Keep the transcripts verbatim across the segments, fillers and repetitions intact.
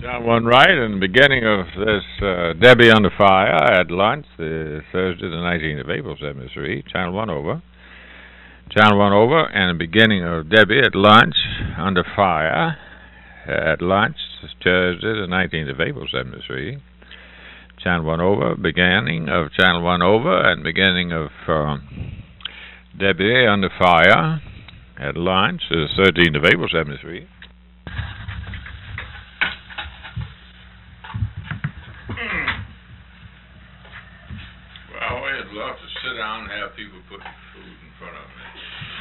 Channel One right in the beginning of this uh, Debbie Under Fire at lunch, the Thursday the nineteenth of April, seventy-three. Channel One over. Channel One over, and the beginning of Debbie at lunch Under Fire at lunch, Thursday the nineteenth of April, seventy-three. Channel One over, beginning of Channel One over, and beginning of um, Debbie Under Fire at lunch, the thirteenth of April, seventy-three. Well, I always love to sit down and have people put food in front of me.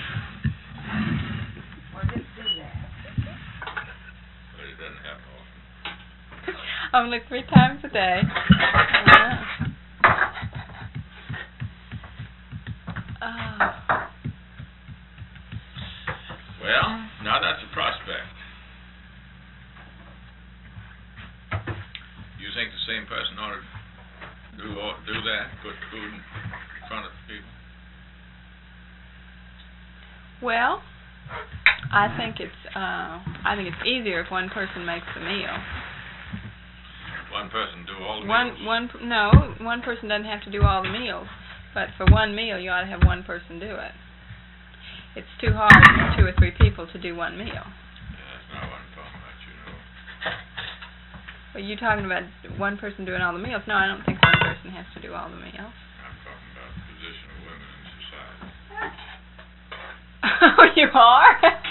Well, just do that. But it doesn't happen often. Only three times a day. Yeah. Oh. Well, now that's a prospect. You think the same person ought to do do that, put food in front of people? Well, I think it's uh, I think it's easier if one person makes the meal. One person do all the one, meals? One, no, one person doesn't have to do all the meals, but for one meal you ought to have one person do it. It's too hard for two or three people to do one meal. Yeah, that's not what I'm talking about, you know. Well, you talking about one person doing all the meals? No, I don't think one person has to do all the meals. I'm talking about the position of women in society. Oh, you are?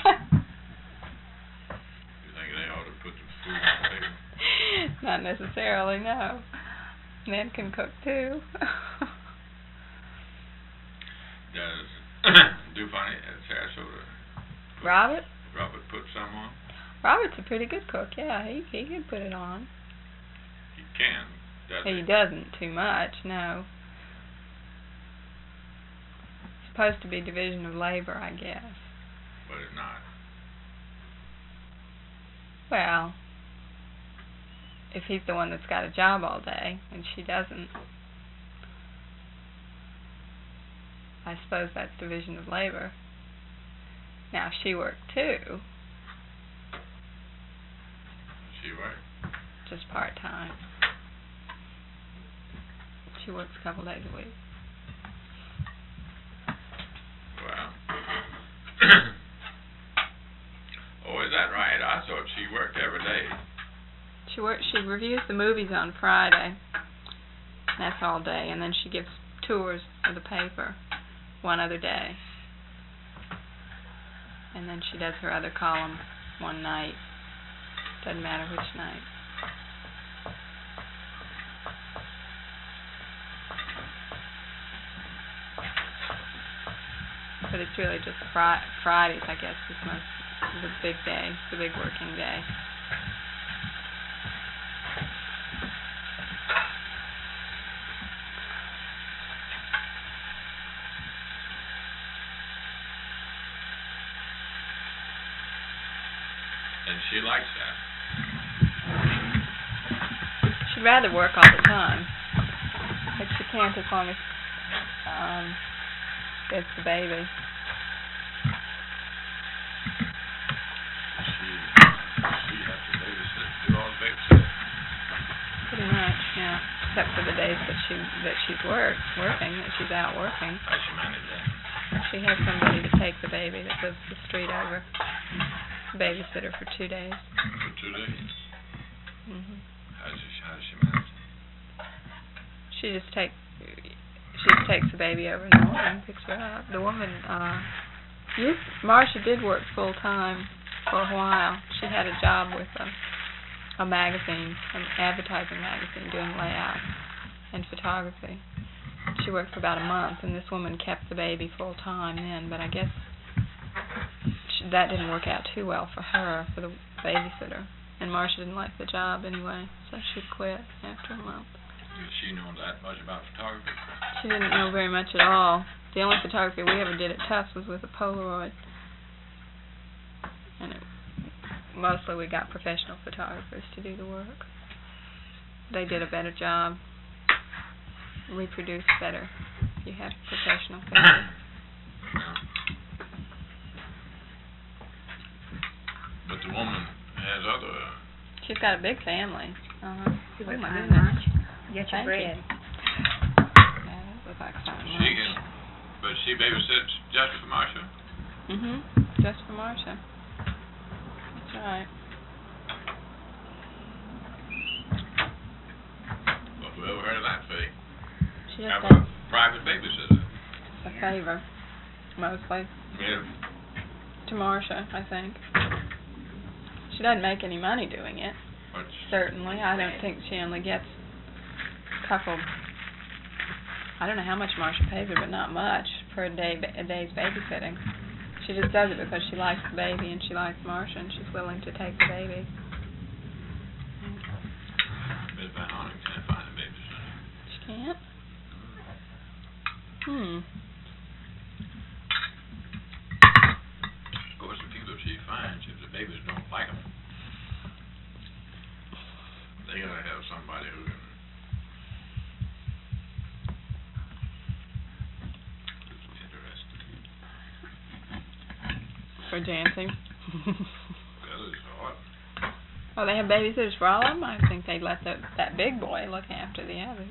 You think they ought to put the food on the table? Not necessarily, no. Men can cook too. Does Dufani at Sarasota? Robert? Robert put some on? Robert's a pretty good cook, yeah. He he can put it on. He can, doesn't he? He doesn't too much, no. It's supposed to be division of labor, I guess. But it's not. Well, if he's the one that's got a job all day and she doesn't, I suppose that's division of labor. Now, she worked too. She worked? Just part-time. She works a couple days a week. Well. Oh, is that right? I thought she worked every day. She works. She reviews the movies on Friday. That's all day, and then she gives tours of the paper one other day, and then she does her other column one night. Doesn't matter which night. But it's really just fri Fridays, I guess, is most the big day, the big working day. And she likes that. She'd rather work all the time, but she can't as long as um, it's the baby. She, she has to babysit, do all the babysitting. Pretty much, yeah. Except for the days that she that she's work working, that she's out working. How she manage that? She has somebody to take the baby that lives the street over. Babysitter for two days. For two days? Mhm. How does she, how does she manage it? She just take she just takes the baby over in the morning, picks her up. The woman, uh, used, Marcia did work full time for a while. She had a job with a a magazine, an advertising magazine, doing layout and photography. She worked for about a month, and this woman kept the baby full time then. But I guess she, that didn't work out too well for her, for the babysitter. And Marcia didn't like the job anyway, so she quit after a month. Did she know that much about photography? She didn't know very much at all. The only photography we ever did at Tufts was with a Polaroid. And it, mostly we got professional photographers to do the work. They did a better job, reproduced better if you have professional photographers. But the woman has other She's got a big family. Uh-huh. You Oh look my fine, goodness. Marge. Get your Thank bread. you. Yeah, that looks like something. She can, but she babysits just for Marcia? Mhm. Just for Marcia. That's right. Well, whoever heard of that, Faye? She just Have has a private babysitter. a favor, mostly, Yeah. to Marcia, I think. She doesn't make any money doing it. But Certainly, I don't think she only gets a couple. I don't know how much Marcia pays her, but not much for a day, a day's babysitting. She just does it because she likes the baby and she likes Marcia and she's willing to take the baby. Miss Van Arning can't find a babysitter. She can't. Hmm. Of course, the people she finds, if the babies don't like them, they gotta have somebody who can. Who's interested. For Jancy. That is hard. Oh, they have babysitters for all of them? I think they'd let the, that big boy look after the others.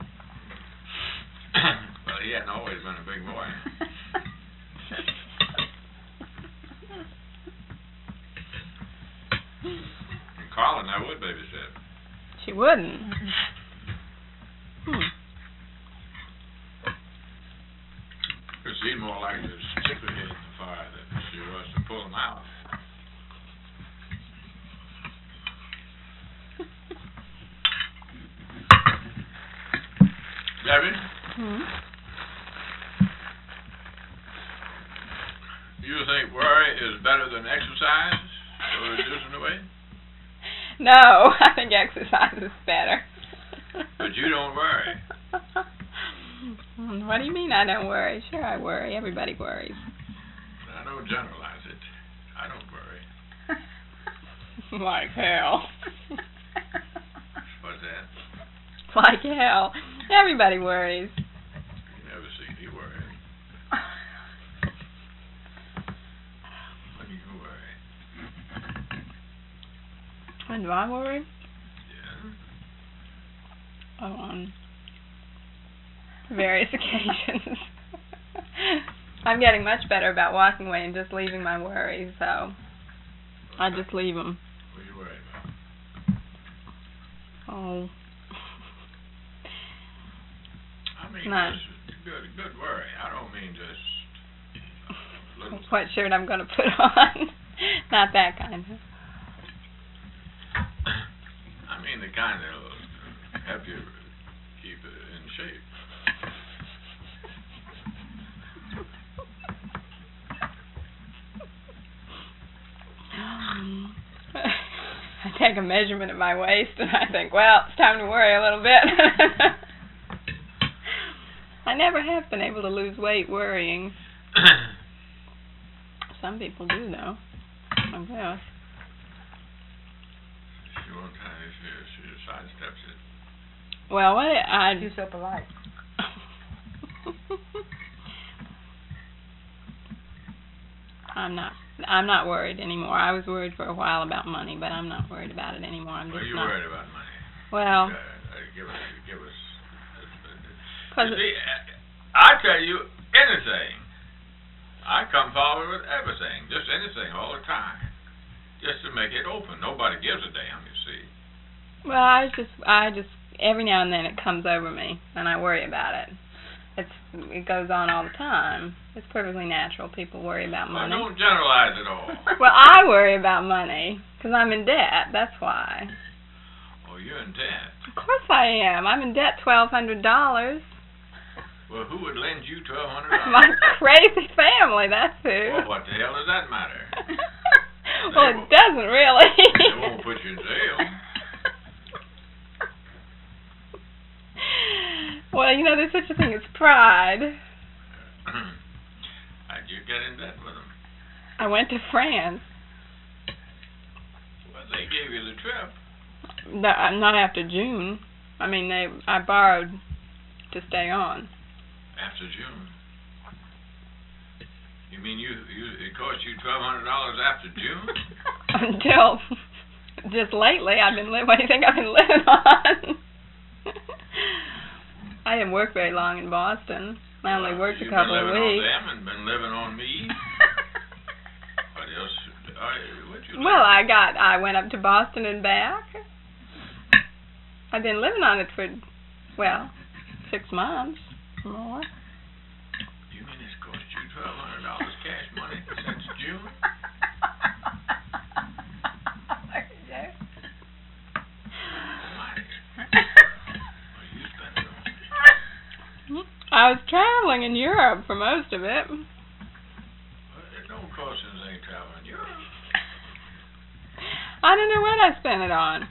Well, he hadn't always been a big boy. And Carlin, I would babysit. She wouldn't. Hmm. Because she's more likely to stick her head in the fire than she was to pull them out. Debbie, Hmm. you think worry is better than exercise for reducing the weight? No, I think exercise is better. But you don't worry. What do you mean I don't worry? Sure I worry. Everybody worries. I don't generalize it. I don't worry. Like hell. What's that? Like hell. Everybody worries. You never see me worry. When do you worry? When do I worry? Yeah. Oh, on various occasions. I'm getting much better about walking away and just leaving my worries, so I just leave them. What are you worried about? Oh. I mean, No. just good, good worry. I don't mean just uh, little. What shirt I'm going to put on. Not that kind of. I mean the kind that'll help you keep it in shape. I take a measurement of my waist and I think, well, it's time to worry a little bit. I never have been able to lose weight worrying. Some people do, though. I guess. She won't tell you. She, she sidesteps it. Well, what I You're so polite. I'm not. I'm not worried anymore. I was worried for a while about money, but I'm not worried about it anymore. I'm What are just you not. worried about money? Well, Uh, uh, give us, give us. Uh, cause you see, uh, I tell you anything. I come forward with everything, just anything, all the time, just to make it open. Nobody gives a damn, you see. well, I just, I just every now and then it comes over me, and I worry about it. It's, it goes on all the time. It's perfectly natural. People worry about Well, money. don't generalize it all. Well, I worry about money because I'm in debt. That's why. Oh, you're in debt. Of course I am. I'm in debt twelve hundred dollars. Well, who would lend you twelve hundred dollars? My crazy family. That's who. Well, what the hell does that matter? Well, it doesn't really. They won't put you in jail. Well, you know, there's such a thing as pride. How'd you get in debt with them? I went to France. Well, they gave you the trip. No, not after June. I mean, they. I borrowed to stay on. After June. You mean you, you it cost you twelve hundred dollars after June? Until just lately, I've been living. What do you think I've been living on? I didn't work very long in Boston. I only worked a couple of weeks. You've been living on them and been living on me. What else? I, what you well, I got. I went up to Boston and back. I've been living on it for, well, six months or more. You mean it's cost you twelve hundred dollars cash money since June? I was traveling in Europe for most of it. Well, it don't cost anything traveling in Europe. I don't know what I spent it on.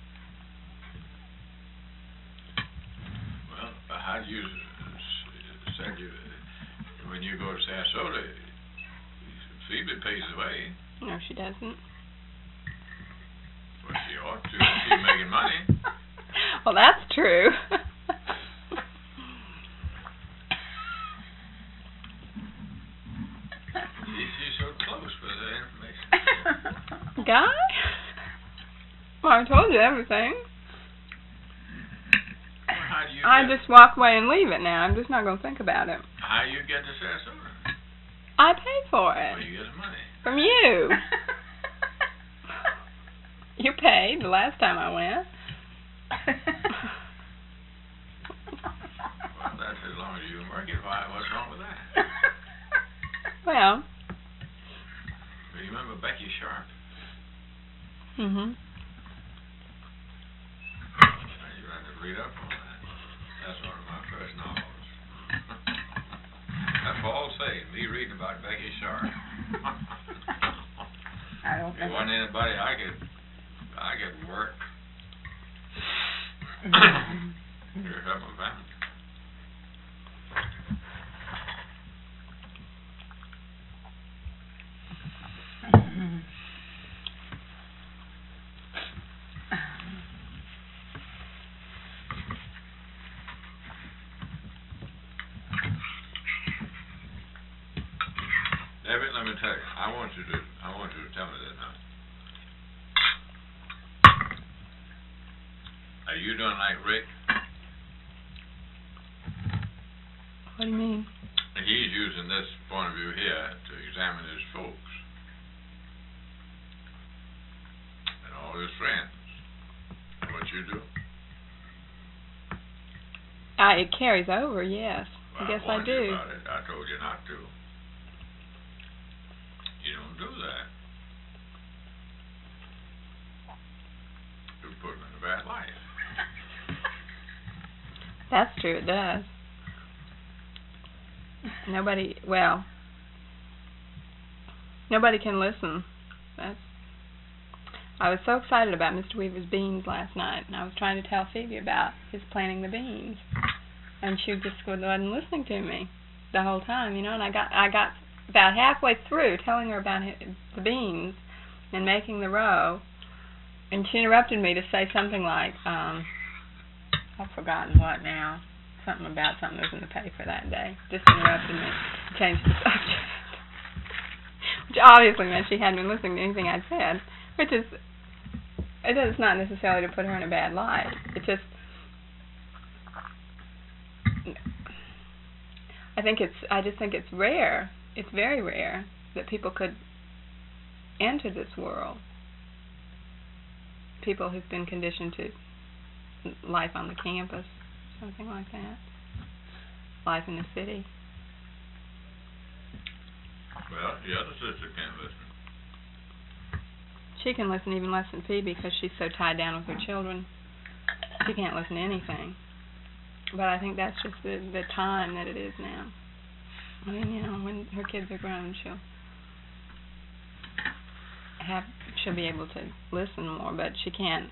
Well, how do you send you when you go to Sarasota? Phoebe pays the way. No, she doesn't. Well, she ought to. She's making money. Well, that's true. Guy? Well, I told you everything. Well, how do you I get, just walk away and leave it now. I'm just not going to think about it. How you get to Sarasota? I paid for it. Where you get the money? From you. You paid the last time I went. Well, that's as long as you can work it. Why? What's wrong with that? Well. Do you remember Becky Sharp? Mm-hmm. You had to read up on that. That's one of my first novels. That's all I'll say. Me reading about Becky Sharp. I don't know. There wasn't anybody I could, I could work. You're helping family. David, let me tell you, I want you to, I want you to tell me this now. Are you doing like Rick? What do you mean? He's using this point of view here to examine his folks and all his friends. What you do? Uh, it carries over, yes. Well, I guess I I warned do. you about it. I told you not to. You don't do that. You put him in a bad light. That's true, it does. Nobody, well, nobody can listen. That's. I was so excited about Mister Weaver's beans last night, and I was trying to tell Phoebe about his planting the beans, and she just wasn't listening to me the whole time, you know. And I got, I got about halfway through telling her about his, the beans and making the row, and she interrupted me to say something like, um, I've forgotten what now. Something about something that was in the paper that day. Just interrupted me. Changed the subject. Which obviously meant she hadn't been listening to anything I'd said. Which is, it is not necessarily to put her in a bad light. It's just, I think it's, I just think it's rare. It's very rare that people could enter this world. People who've been conditioned to life on the campus, something like that. Life in the city. Well, the other sister can't listen. She can listen even less than Phoebe because she's so tied down with her children. She can't listen to anything. But I think that's just the, the time that it is now. I mean, you know, when her kids are grown, she'll have she'll be able to listen more, but she can't.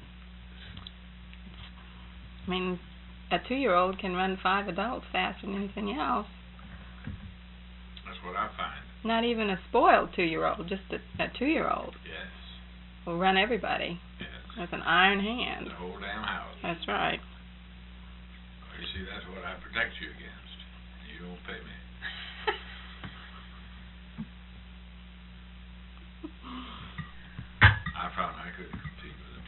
I mean, a two-year-old can run five adults faster than anything else. That's what I find. Not even a spoiled two-year-old, just a, a two-year-old. Yes. Will run everybody. Yes. With an iron hand. The whole damn house. That's right. Well, you see, that's what I protect you against. You don't pay me. I found I couldn't compete with them.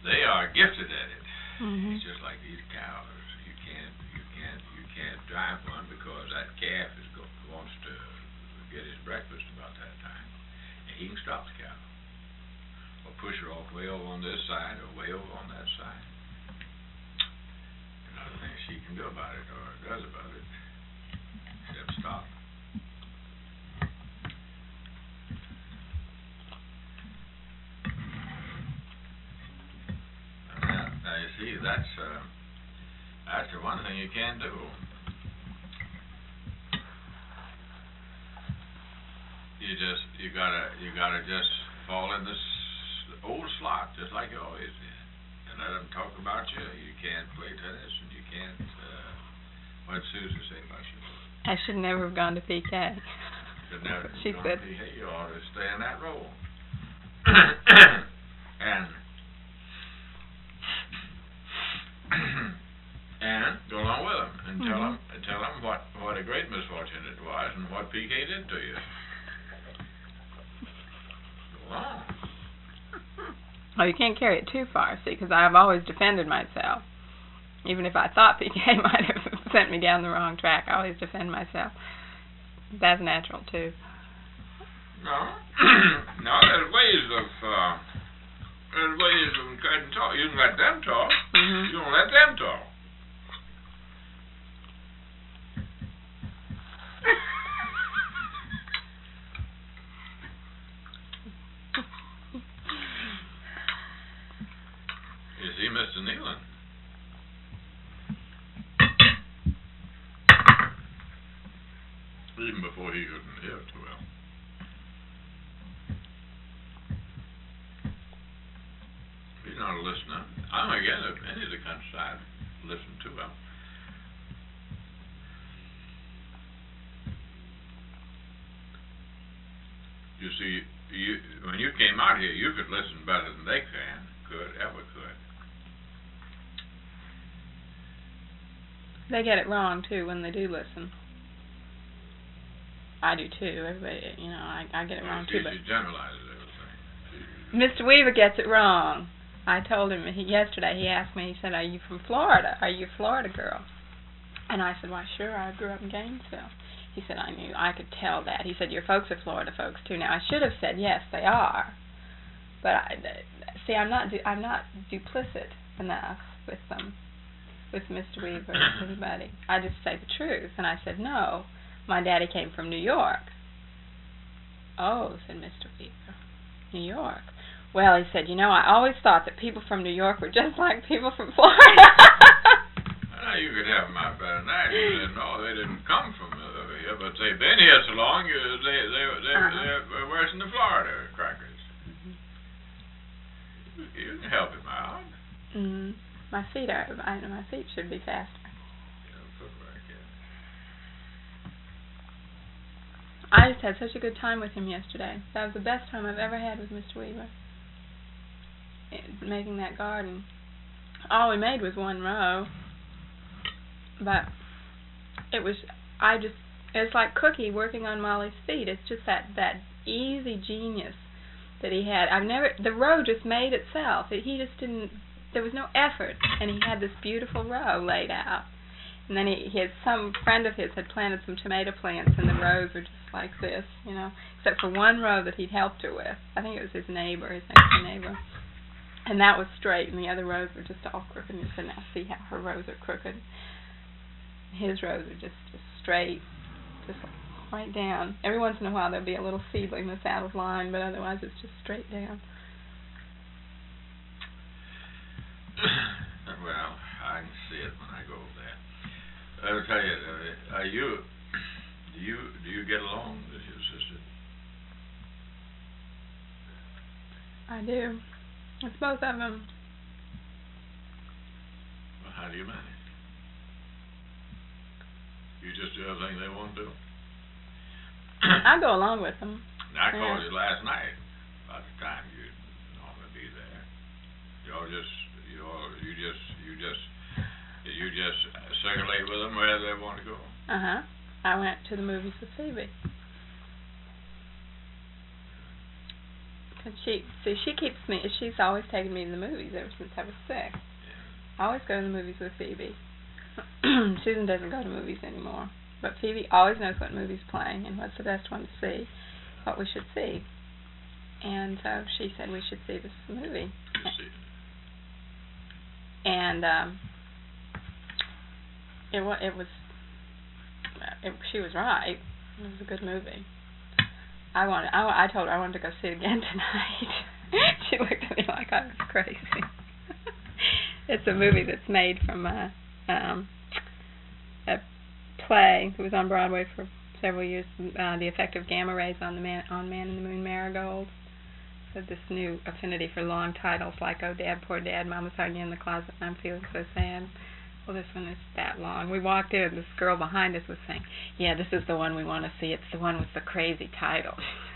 they are gifted at it. Mhm. It's just like these cows. You can't, you can't, you can't drive one because that calf is go, wants to get his breakfast about that time, and he can stop the cow or push her off way over on this side or way over on that side. There's nothing she can do about it or does about it except stop. Now, now you see, that's uh, that's the one thing you can't do. You just you gotta you gotta just fall in this old slot just like you always did, and let them talk about you. You can't play tennis, and you can't. Uh, what did Susan say about you? I should never have gone to P K. Should never. She you said. Hey, you ought to stay in that role. and and go along with them and tell them Mhm. and tell them what what a great misfortune it was and what P K did to you. Go along. Well, you can't carry it too far, see, because I've always defended myself. Even if I thought P K might have sent me down the wrong track, I always defend myself. That's natural, too. No. No, there's ways of, uh, there's ways of encouraging talk. You can let them talk. Mhm. You don't let them talk. You see, Mister Nealon. Even before he couldn't hear too well. He's not a listener. I don't get it. Any of the countryside listen too well. You see, you when you came out here, you could listen better than they can, could, ever could. They get it wrong, too, when they do listen. I do, too. Everybody, you know, I, I get it Well, wrong, she, too. But she generalizes everything. She, Mister Weaver gets it wrong. I told him he, yesterday, he asked me, he said, are you from Florida? Are you a Florida girl? And I said, why, sure, I grew up in Gainesville. He said, I knew, I could tell that. He said, your folks are Florida folks, too. Now, I should have said, yes, they are. But, I, see, I'm not, du- I'm not duplicit enough with them, with Mister Weaver, anybody. I just say the truth. And I said, no, my daddy came from New York. Oh, said Mister Weaver, New York. Well, he said, you know, I always thought that people from New York were just like people from Florida. Now, you could have them out better than that. You said, no, they didn't come from uh, here, but they've been here so long, you, they, they, they, Uh-huh. they're worse than the Florida crackers. Mhm. You, you can help him out. Mm. My feet are, I know my feet should be faster. You know, footwork, yeah. I just had such a good time with him yesterday. That was the best time I've ever had with Mister Weaver. It, making that garden. All we made was one row. But it was, I just, it's like Cookie working on Molly's feet. It's just that, that easy genius that he had. I've never, the row just made itself. It, he just didn't, there was no effort. And he had this beautiful row laid out. And then he, his, some friend of his had planted some tomato plants, and the rows were just like this, you know, except for one row that he'd helped her with. I think it was his neighbor, his next door neighbor. And that was straight, and the other rows were just all crooked. And he said, now see how her rows are crooked. His rows are just, just straight, just right down. Every once in a while there'll be a little seedling that's out of line, but otherwise it's just straight down. Well, I can see it when I go over there. I'll tell you, uh, are you, do you, do you get along with your sister? I do. It's both of them. Well, how do you manage? You just do everything they want to do? I go along with them. I called Yeah. you last night about the time you'd normally be there. Y'all just, you all, you just, you just, you just circulate with them wherever they want to go. Uh-huh. I went to the movies with Phoebe. 'Cause she, see, she keeps me, she's always taken me to the movies ever since I was six. I always go to the movies with Phoebe. Susan doesn't go to movies anymore. But Phoebe always knows what movie's playing and what's the best one to see, what we should see. And so she said we should see this movie. And um, it, wa- it was, it, she was right. It was a good movie. I wanted, I, I told her I wanted to go see it again tonight. She looked at me like I was crazy. It's a movie that's made from a, um, a play that was on Broadway for several years, uh, The Effect of Gamma Rays on the Man on Man in the Moon Marigold. So this new affinity for long titles like Oh Dad, Poor Dad, Mama's Hiding in the Closet, and I'm Feeling So Sad. Well, this one is that long. We walked in, and this girl behind us was saying, yeah, this is the one we want to see. It's the one with the crazy title.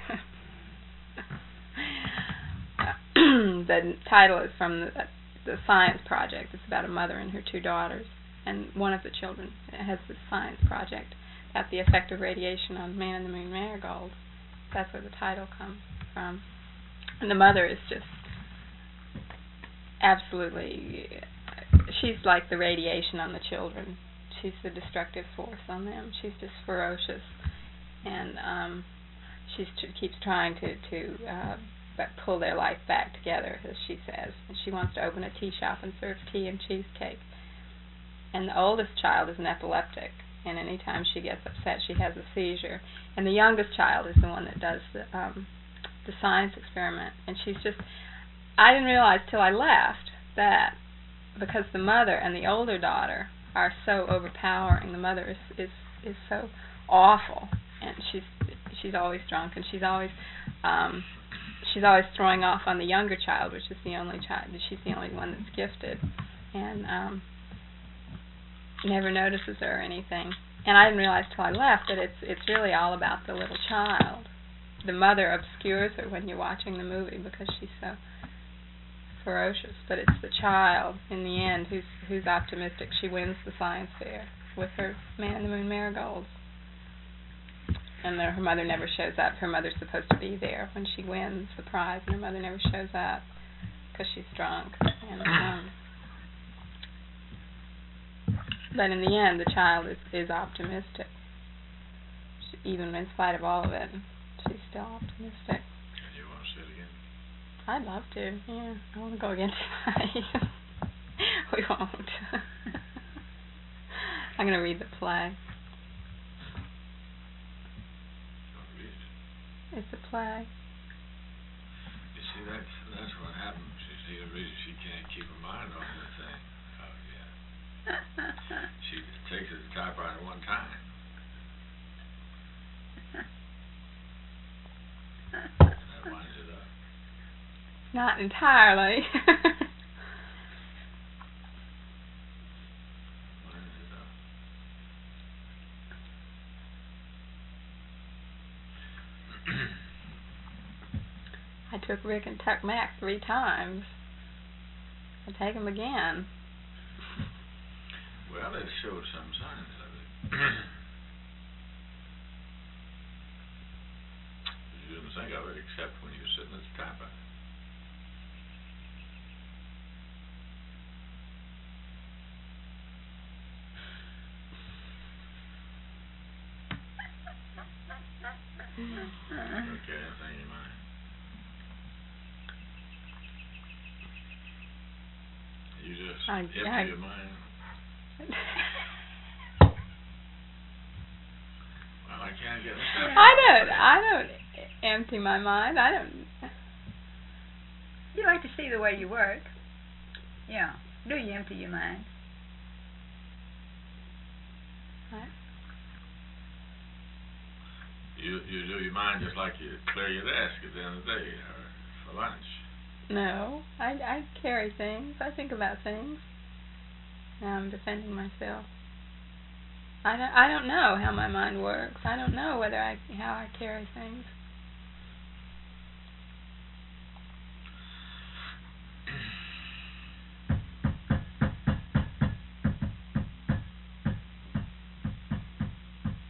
The title is from the, the science project. It's about a mother and her two daughters. And one of the children has this science project about the effect of radiation on Man in the Moon Marigold. That's where the title comes from. And the mother is just absolutely, she's like the radiation on the children. She's the destructive force on them. She's just ferocious. And um, she keeps trying to, to uh, pull their life back together, as she says. And she wants to open a tea shop and serve tea and cheesecake. And the oldest child is an epileptic, and anytime she gets upset, she has a seizure. And the youngest child is the one that does the um, the science experiment. And she's just, I didn't realize till I left that because the mother and the older daughter are so overpowering, the mother is is, is so awful, and she's she's always drunk, and she's always um, she's always throwing off on the younger child, which is the only child. She's the only one that's gifted, and um, never notices her or anything. And I didn't realize till I left that it's it's really all about the little child. The mother obscures her when you're watching the movie because she's so ferocious, but it's the child in the end who's who's optimistic. She wins the science fair with her Man in the Moon Marigolds, and the, her mother never shows up. Her mother's supposed to be there when she wins the prize, and her mother never shows up because she's drunk. And um, but in the end, the child is is optimistic, she, even in spite of all of it. She's still optimistic. And you want to see it again? I'd love to, yeah. I want to go again tonight. We won't. I'm going to read the play. Don't read it. It's a play. You see, that's, that's what happens. You see, the reason she can't keep her mind off the thing. Oh, yeah. She takes it to typewriter one time. That winds it up. Not entirely. Winds it up. I took Rick and Tuck Mac three times. I'll take him again. Well, it showed some signs of it. You didn't think of it except when you were sitting at the typewriter. Okay, anything in your mind? You just I- empty I- your mind. Well, I can't get this up. I don't. I don't empty my mind. I don't. You like to see the way you work. Yeah. Do you empty your mind? What? You you do your mind just like you clear your desk at the end of the day or for lunch. No, I I carry things. I think about things. Now I'm defending myself. I don't I don't know how my mind works. I don't know whether I how I carry things.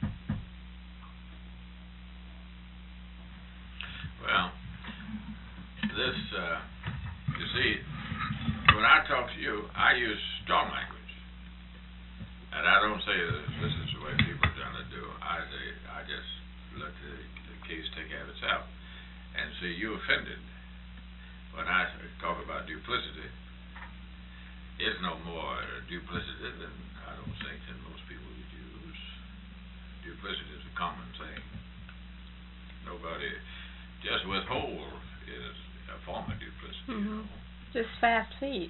Well, this, uh, you see, when I talk to you, I use strong language. And I don't say that this is the way people are trying to do. I say, I just let the, the case take care of itself. And see, you offended. When I talk about duplicity, it's no more duplicity than, I don't think, than most people would use. Duplicity is a common thing. Nobody, just withhold is a form of duplicity. Mm-hmm. You know? Just fast feet.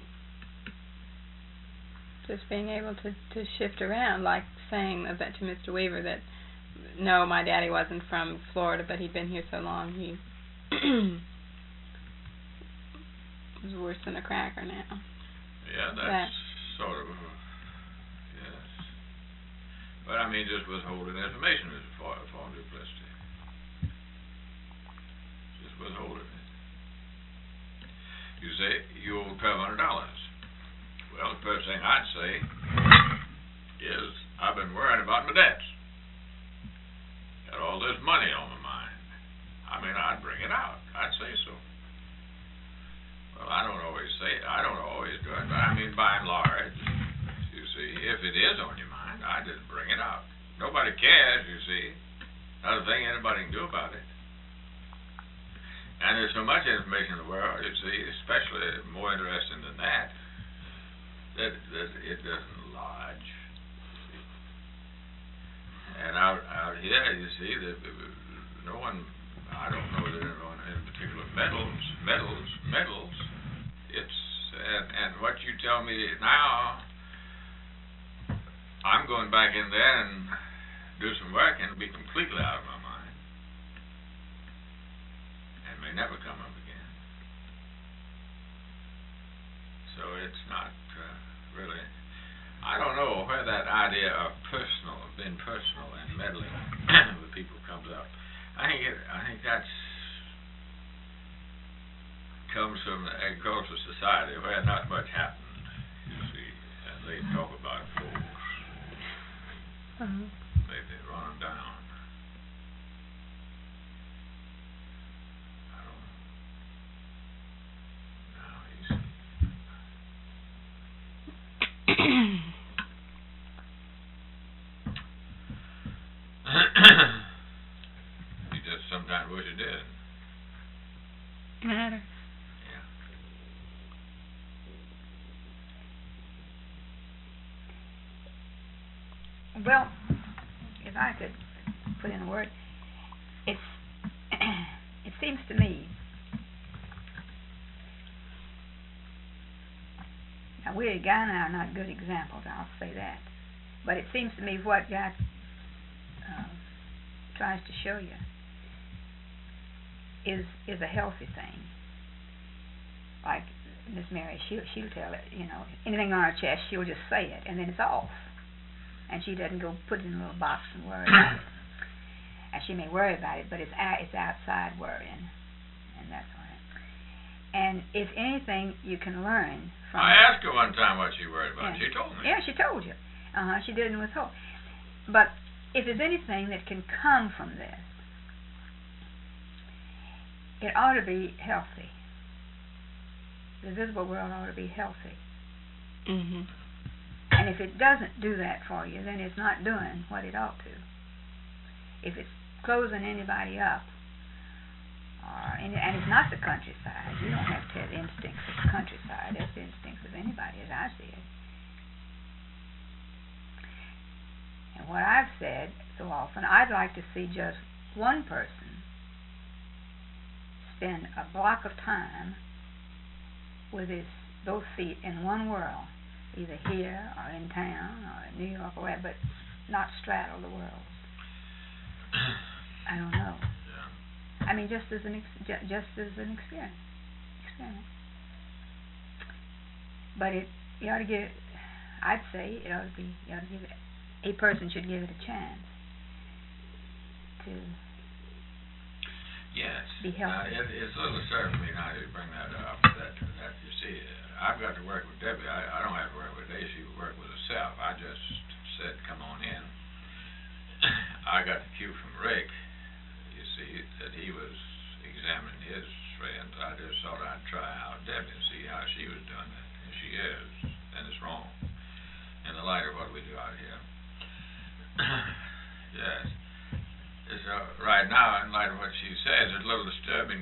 Just being able to, to shift around, like saying about to Mister Weaver that, no, my daddy wasn't from Florida, but he'd been here so long, he was worse than a cracker now. Yeah, that's that. sort of, a, yes. But I mean, just withholding information is a form of duplicity. Just withholding it. You say, you owe twelve hundred dollars. Well, the first thing I'd say is, I've been worrying about my debts. Got all this money on my mind. I mean, I'd bring it out. I'd say so. Well, I don't always say it. I don't always do it, but I mean, by and large, you see, if it is on your mind, I just bring it out. Nobody cares, you see. Not a thing anybody can do about it. And there's so much information in the world, you see, especially more interesting than that, that, that it doesn't lodge. And out out here, you see, that no one, I don't know that anyone in particular metals, metals, metals. It's and and what you tell me now, I'm going back in there and do some work and be completely out of my mind, and may never come up again. So it's not uh, really. I don't know where that idea of personal, of being personal and meddling with people comes up. I think it, I think that's comes from the agricultural society where not much happened, you see, and they talk about folks. Uh-huh. They, they run them down. I don't know. Now you see. You just sometimes wish it did. Matter. Yeah. Well, if I could put in a word, it's it seems to me. Now, we at Ghana are not good examples, I'll say that. But it seems to me what God uh, tries to show you is is a healthy thing. Like Miss Mary, she'll, she'll tell it, you know, anything on her chest, she'll just say it, and then it's off. And she doesn't go put it in a little box and worry about it. And she may worry about it, but it's out, it's outside worrying, and that's all right. And if anything you can learn from... I asked her one time what she worried about. Yeah. She told me. Yeah, she told you. Uh-huh, she didn't withhold. But if there's anything that can come from this, it ought to be healthy. The visible world ought to be healthy. Mm-hmm. And if it doesn't do that for you, then it's not doing what it ought to. If it's closing anybody up, or and, and it's not the countryside. You don't have to have instincts of the countryside. That's the instincts of anybody, as I see it. And what I've said so often, I'd like to see just one person spend a block of time with his both feet in one world, either here or in town or in New York or wherever, but not straddle the worlds. I don't know. Yeah. I mean, just as an ex- ju- just as an experience, experiment. But it, you ought to give. I'd say it ought to be. You ought to give it. A person should give it a chance to Yes. be healthy. Now, it, it's a little disturbing to me now you bring that up. That that you see, I've got to work with Debbie. I, I don't have to work with Debbie. She would work with herself. I just said, "Come on in." I got the cue from Rick. You see that he was examining his friends. I just thought I'd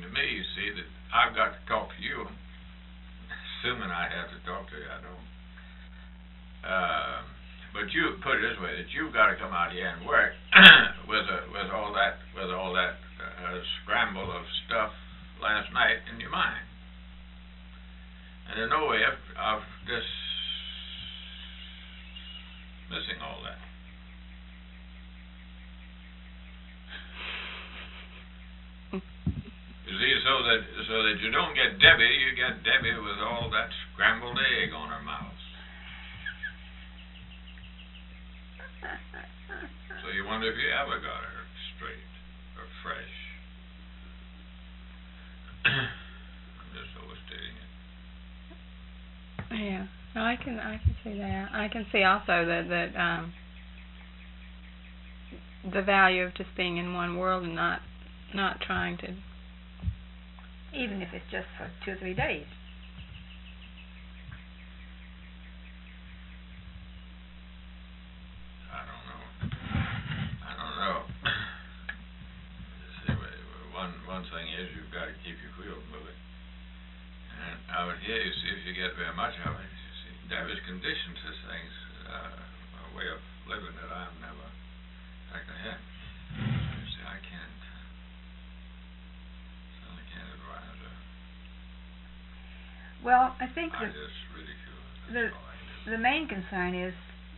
to me, you see, that I've got to talk to you, assuming I have to talk to you, I don't. Uh, but you, put it this way, that you've got to come out here and work with a, with all that, with all that uh, scramble of stuff last night in your mind. And there's no way of, of just missing all that. You see, so that so that you don't get Debbie, you get Debbie with all that scrambled egg on her mouth. So you wonder if you ever got her straight or fresh. I'm just overstating it. Yeah, no, I can I can see that. I can see also that that um, the value of just being in one world and not not trying to. Even if it's just for two or three days. I don't know. I don't know. See, one one thing is you've got to keep your wheels moving. And out here, you see, if you get very much of it, you see, Debbie's conditioned to things, uh, a way of living that I've never, like I had. You see, I can't. Well, I think I that just ridicule it. the That's all I do. the main concern is,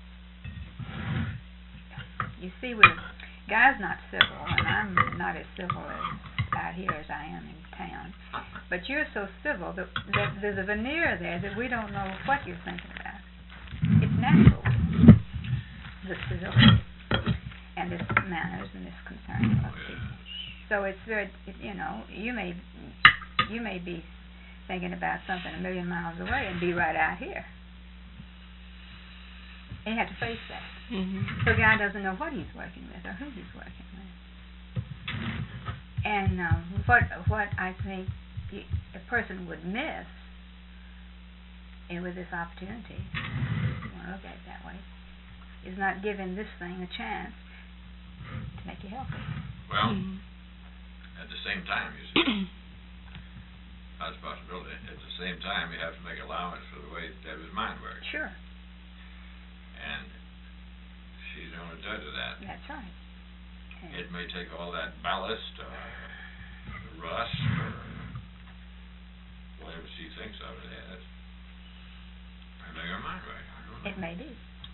you see, with Guy's not civil, and I'm not as civil as out here as I am in town. But you're so civil that, that there's a veneer there that we don't know what you're thinking about. It's natural, this civility and this manners and this concern of people. So it's very, it, you know, you may you may be thinking about something a million miles away and be right out here. And you have to face that. Mm-hmm. So the guy doesn't know what he's working with or who he's working with. And um, what what I think the, a person would miss, and with this opportunity, if you want to look at it that way, is not giving this thing a chance to make you healthy. Well, Mm-hmm. at the same time, you see, that's a possibility. At the same time, you have to make allowance for the way Debbie's mind works. Sure. And she's the only judge of that. That's right. And It may take all that ballast or rust or whatever she thinks of it as and make her mind right. I don't know. it may be.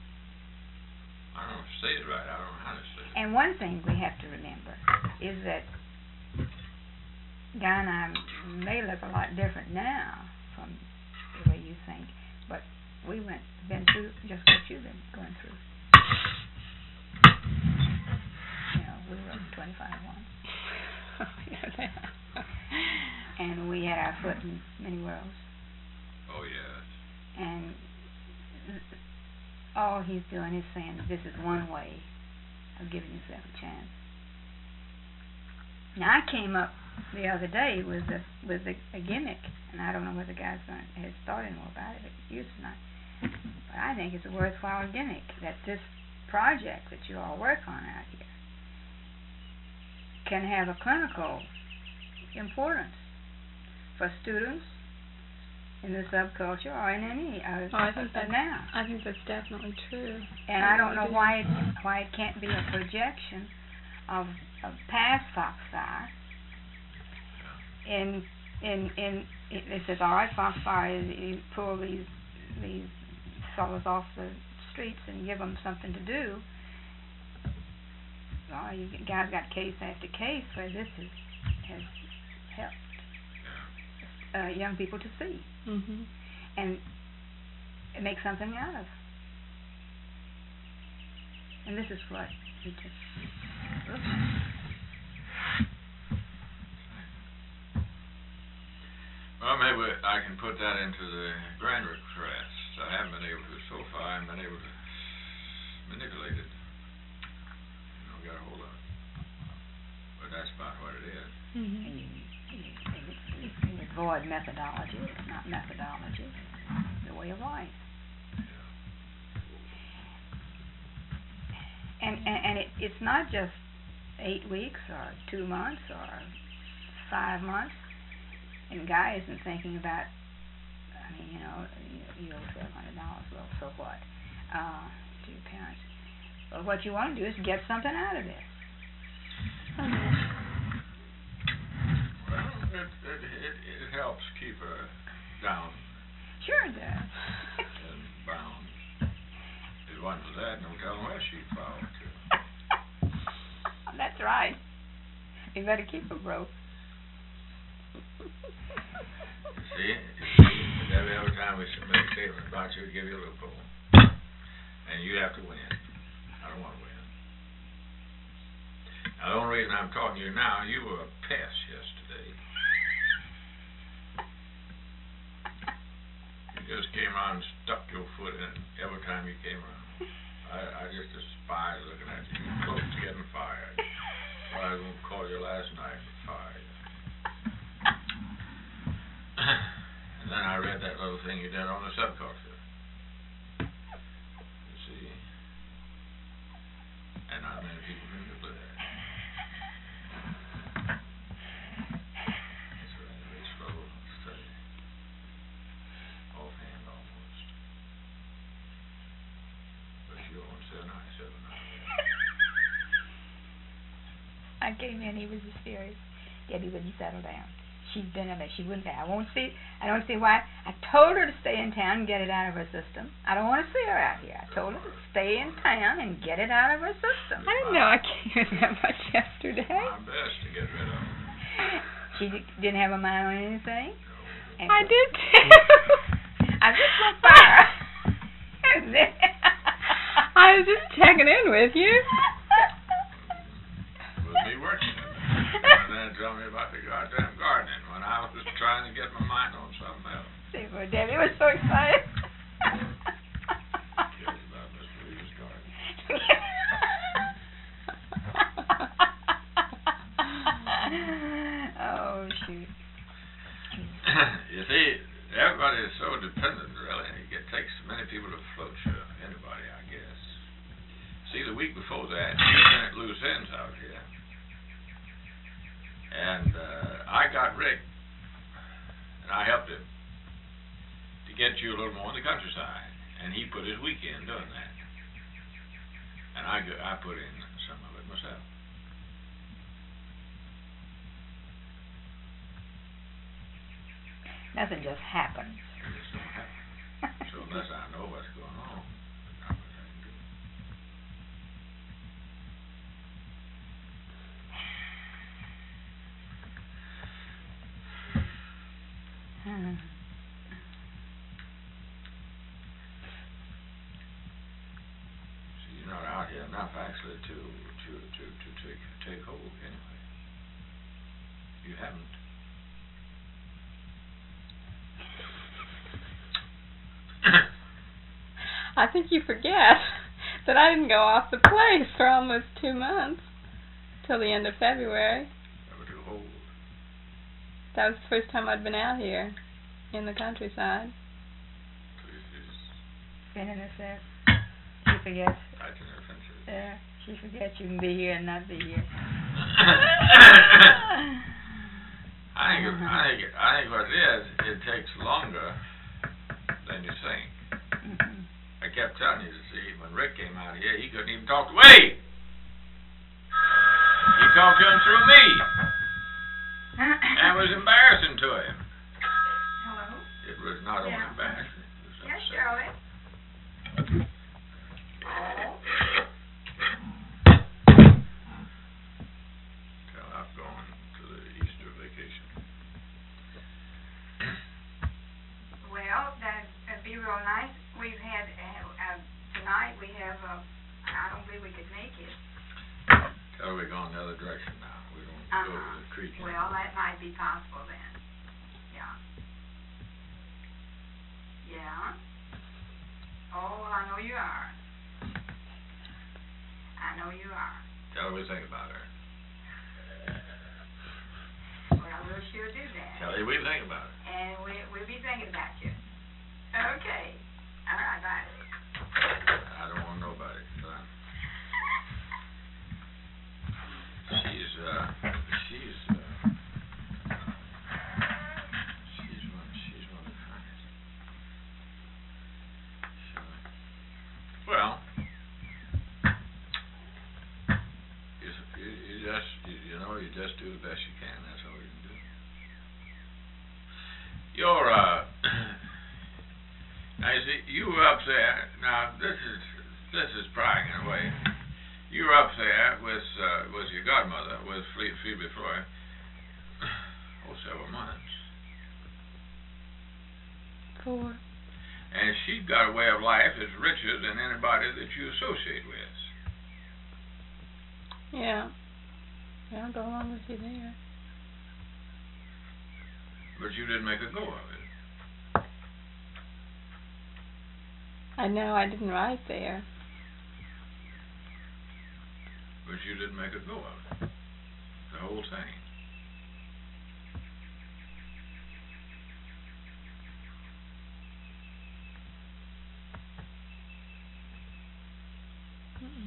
I don't know if to say it right. I don't know how to say it. And one thing we have to remember is that Guy and I may look a lot different now from the way you think, but we went been through just what you've been going through. You know, we were twenty-five once, and we had our foot in many worlds. Oh, yes. And all he's doing is saying this is one way of giving yourself a chance. Now I came up the other day with a with a, a gimmick, and I don't know whether the guy's going has thought any more about it, but used to not. But I think it's a worthwhile gimmick that this project that you all work on out here can have a clinical importance for students in the subculture or in any uh, Oh, I think uh, that's, now. I think that's definitely true. And I don't know why it, why it can't be a projection of, of past Foxfire. In in in it, it says, all right, Foxfire is you pull these these fellows off the streets and give them something to do. Well, you guys got case after case where this is, has helped uh, young people to see Mm-hmm. and make something out of. And this is what we just look at. Well, maybe I can put that into the grand request. I haven't been able to so far. I haven't been able to manipulate it. You know, got a hold of it. But that's about what it is. Mm-hmm. And you, you, you, you avoid methodology. It's not methodology. It's the way of life. And and, and it, it's not just eight weeks or two months or five months. And Guy isn't thinking about, I mean, you know, you, you owe twelve hundred dollars, well, so what, uh, to your parents. But what you want to do is get something out of this. Well, it, it, it, it helps keep her down Sure it does. and bound. If it wasn't for that, no telling where she'd fall to. That's right. You better keep her broke. See, see, every, every time we make a statement about you, we give you a loophole. And you have to win. I don't want to win. Now, the only reason I'm talking to you now, you were a pest yesterday. You just came around and stuck your foot in every time you came around. I, I just despise looking at you. You're close to getting fired. So I was going to call you last night and fire you. And then I read that little thing you did on the subculture. You see? And not many people can do that. It's a very slow study. Offhand almost. But you won't say nice every now and then. I came in, he was just furious. Debbie wouldn't settle down. She'd been in it. She wouldn't. I won't see. I don't see why. I told her to stay in town and get it out of her system. I don't want to see her out here. I told her to stay in town and get it out of her system. I didn't know I cared that much yesterday. My best to get rid of it. She d- didn't have a mind on anything. And I so- did too. I just went by her. And then I was just checking in with you. With me working. And then tell me about the goddamn gardening when I was trying to get my mind on something else. See, poor Debbie was so excited. Cares about Mister Reeves' garden. Oh, shoot. You see, everybody is so dependent, really. It takes many people to float you. Anybody, I guess. See, the week before that, you been at loose ends out here. And uh, I got Rick, and I helped him to get you a little more in the countryside. And he put his weekend doing that. And I, go- I put in some of it myself. Nothing just happens. It just don't happen. So unless I know what's going on, there's not much I can do. Hmm. See, you're not out here enough actually to to to to take take hold anyway. You haven't. I think you forget that I didn't go off the place for almost two months, till the end of February. Never too old. That was the first time I'd been out here, in the countryside. Please, please. Spinning herself. She forgets. I can offensive. Yeah, she forgets you can be here and not be here. I think, it- I think, it- I think what it is, it takes longer than you think. Mm-hmm. I kept telling you, to see, when Rick came out here, he couldn't even talk to Wade. He talked to him through me. And it was embarrassing to him. Hello? It was not only Yeah. embarrassing, it was Yes, upsetting. Shirley. Till I've gone to the Easter vacation. Well, that'd, that'd be real nice. We've had, uh, uh, tonight we have, uh, I don't believe we could make it. Tell her we're going the other direction now. We don't go to Uh-huh. the creek Well, anymore. that might be possible then. Yeah. Yeah? Oh, well, I know you are. I know you are. Tell her we think about her. Well, we'll sure do that. Tell her we think about her. And we, we'll be thinking about you. Okay. All right, bye. I don't want to know about it, son. She's, uh, she's, uh, You're, uh, now you see, you were up there, now this is, this is prying in a way. You were up there with, uh, with your godmother, with Phoe- Phoebe Floyd, oh, several months. Four. And she's got a way of life that's richer than anybody that you associate with. Yeah. Yeah, I'll go along with you there. But you didn't make a go of it. I know I didn't write there. But you didn't make a go of it. The whole thing. Mm-mm.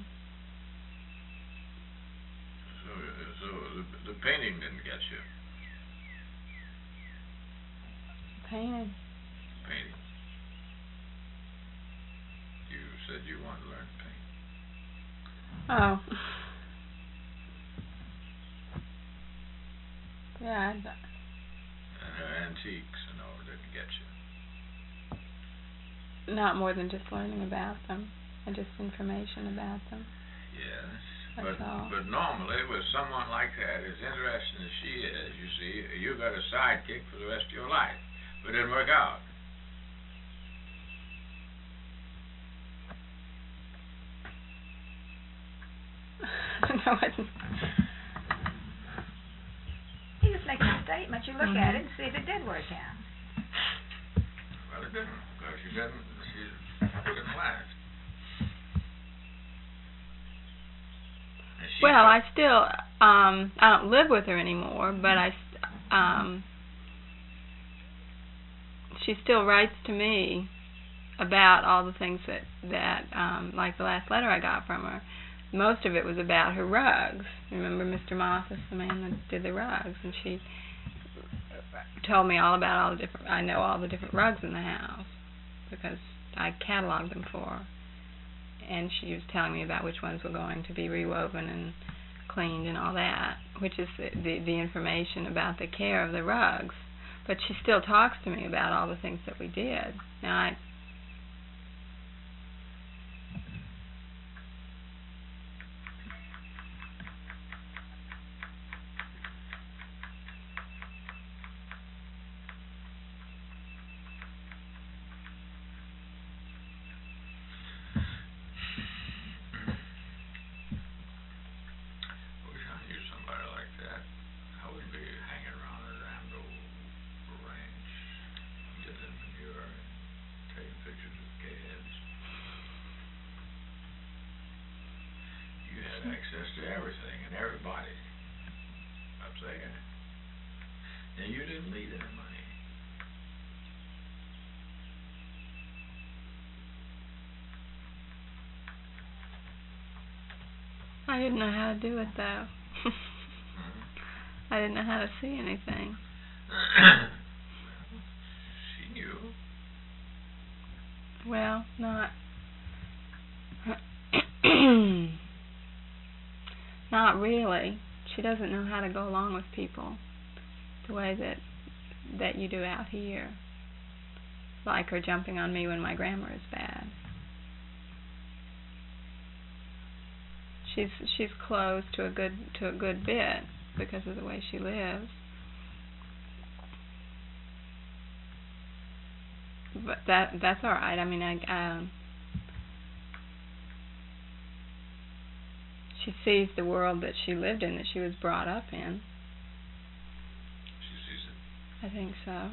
So, so the, the painting didn't get you. Painting. Painting. You said you wanted to learn to paint. Oh. Yeah, I, And her antiques and all didn't get you. not more than just learning about them and just information about them. Yes. That's But all. but normally with someone like that, as interesting as she is, you see, you got a sidekick for the rest of your life. But it didn't work out. No, I didn't. He just makes a statement. You look at Mhm. it and see if it did work out. Well, it didn't, because she didn't, she didn't last. And she Well, I thought- still, um, I don't live with her anymore, but I, st- um, she still writes to me about all the things that, that, um, like the last letter I got from her. Most of it was about her rugs. Remember Mister Mothis, the man that did the rugs, and she told me all about all the different, I know all the different rugs in the house because I cataloged them for her. And she was telling me about which ones were going to be rewoven and cleaned and all that, which is the, the, the information about the care of the rugs. But she still talks to me about all the things that we did. Now, I, I wish I knew somebody like that. I wouldn't be hanging around a damn old ranch, getting in manure and taking pictures of calves. You had access to everything and everybody up there. And you didn't need any money. I didn't know how to do it, though. Hmm? I didn't know how to see anything. She knew. Well, not... not really. She doesn't know how to go along with people the way that that you do out here. Like her jumping on me when my grammar is bad. She's she's closed to a good to a good bit because of the way she lives. But that that's all right. I mean, I um, she sees the world that she lived in, that she was brought up in. She sees it. I think so.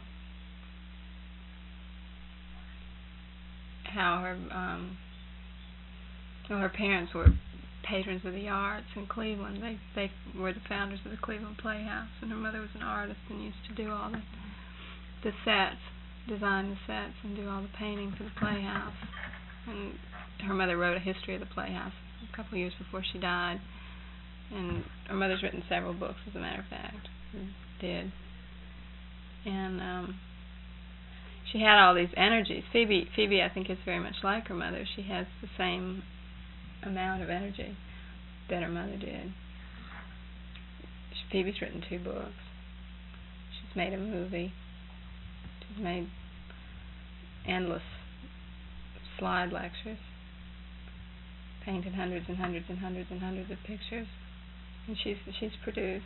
How her um, well, her parents were patrons of the arts in Cleveland. They they were the founders of the Cleveland Playhouse, and her mother was an artist and used to do all the the sets, design the sets, and do all the painting for the Playhouse. And her mother wrote a history of the Playhouse a couple of years before she died. And her mother's written several books, as a matter of fact, did. And um, she had all these energies. Phoebe, Phoebe, I think, is very much like her mother. She has the same amount of energy that her mother did. She, Phoebe's written two books. She's made a movie, two She's made endless slide lectures, painted hundreds and hundreds and hundreds and hundreds of pictures, and she's she's produced.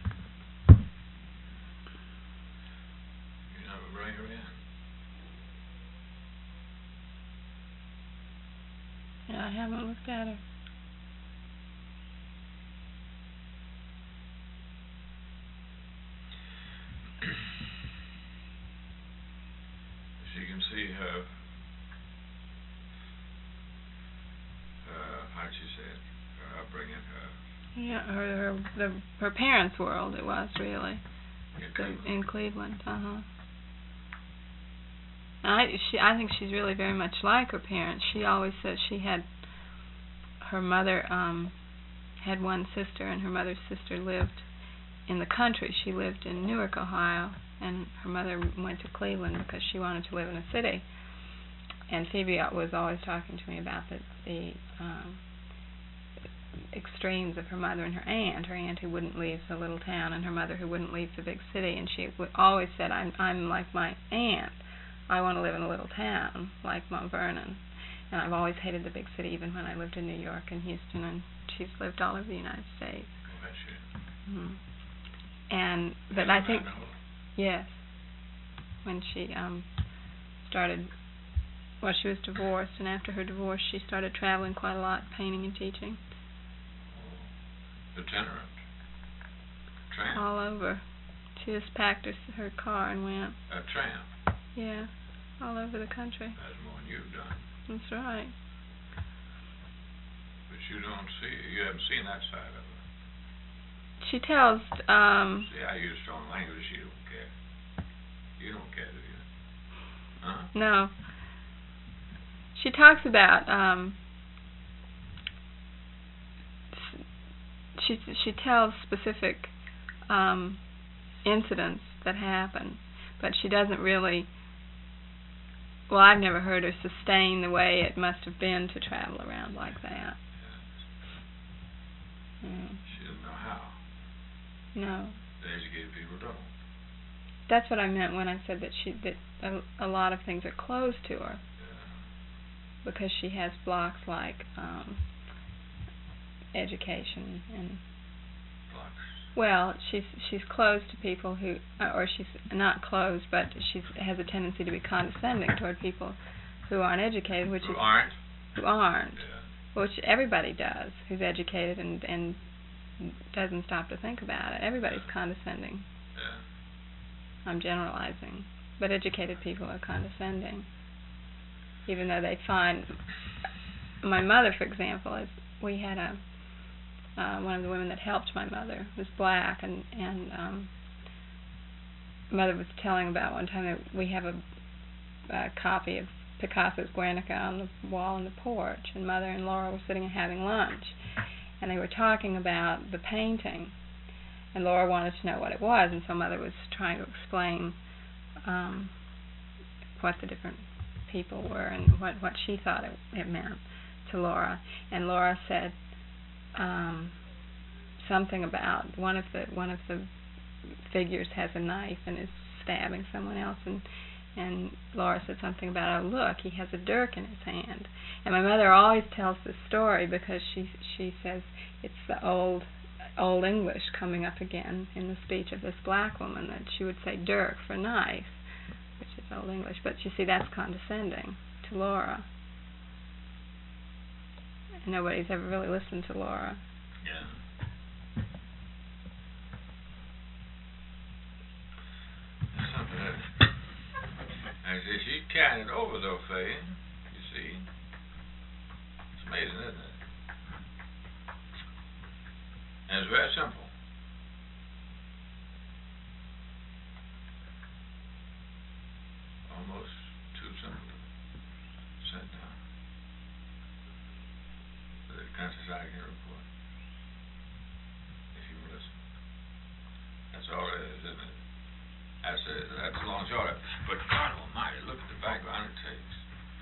You never bring her in. Yeah, I haven't looked at her. She can see her, uh, how'd you say it, her upbringing, her... Yeah, her her the her parents' world it was really In the, Cleveland. in Cleveland. Uh huh. I she I think she's really very much like her parents. She always said she had her mother um had one sister, and her mother's sister lived in the country. She lived in Newark, Ohio, and her mother went to Cleveland because she wanted to live in a city. And Phoebe was always talking to me about the, the um, extremes of her mother and her aunt. Her aunt who wouldn't leave the little town, and her mother who wouldn't leave the big city. And she w- always said, "I'm I'm like my aunt. I want to live in a little town like Mount Vernon." And I've always hated the big city, even when I lived in New York and Houston. And she's lived all over the United States. Oh, that's it. Mm-hmm. And but I think. Yes. When she um started, well, she was divorced, and after her divorce, she started traveling quite a lot, painting and teaching. Oh, itinerant. Tramp. All over. She just packed her her car and went. A tramp. Yeah, all over the country. That's more than you've done. That's right. But you don't see, you haven't seen that side of her. She tells. Um, See, I use strong language, you don't care. You don't care, do you? Huh? no. She talks about. Um, she she tells specific um, incidents that happen, but she doesn't really. Well, I've never heard her sustain the way it must have been to travel around like that. Yeah. Mm. She doesn't know how. No. The educated people don't. That's what I meant when I said that she that a, a lot of things are closed to her Yeah. because she has blocks like um, education and Blocks. well, she's she's closed to people who, or she's not closed, but she has a tendency to be condescending toward people who aren't educated, which Who is aren't? who aren't, Yeah. which everybody does who's educated and and doesn't stop to think about it. Everybody's Yeah. condescending. Yeah. I'm generalizing, but educated people are condescending, even though they find. My mother, for example, is we had a uh, one of the women that helped my mother was black, and and um, mother was telling about one time that we have a, a copy of Picasso's Guernica on the wall in the porch, and mother and Laura were sitting and having lunch, and they were talking about the painting, and Laura wanted to know what it was, and so mother was trying to explain um, what the different people were and what, what she thought it, it meant to Laura, and Laura said um, something about one of the one of the figures has a knife and is stabbing someone else, and and Laura said something about, oh look, he has a dirk in his hand. And my mother always tells this story because she she says it's the old old English coming up again in the speech of this black woman, that she would say dirk for knife, which is old English, but you see that's condescending to Laura. Nobody's ever really listened to Laura. Yeah. Something else. I said, she carried it over though, Faye. You see. It's amazing, isn't it? And it's very simple. Almost too simple to set down. The Kansas-City report. If you listen. That's all it is, isn't it? That's it. That's a long short. But God Almighty, look at the background it takes.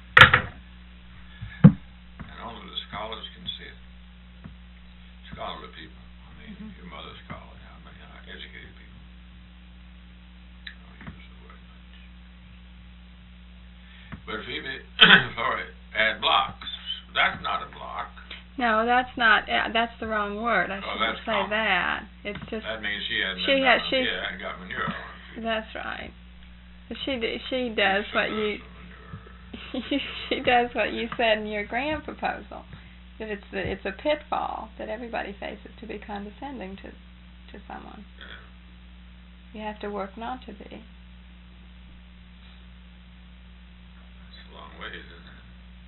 And only the scholars can see it. Scholarly people. I mean, Mm-hmm. your mother's scholar. I mean, uh, educated people. I don't use the word much. But Phoebe, sorry, add blocks. That's not a block. No, that's not. Uh, that's the wrong word. I Oh, shouldn't that's say common. that. It's just. That means she hadn't She been has- down she- yeah, and got manure on it. That's right. But She d- she does what you Manure. she does what you said in your grant proposal. That it's the, it's a pitfall that everybody faces to be condescending to to someone. Yeah. You have to work not to be. That's a long ways, isn't it?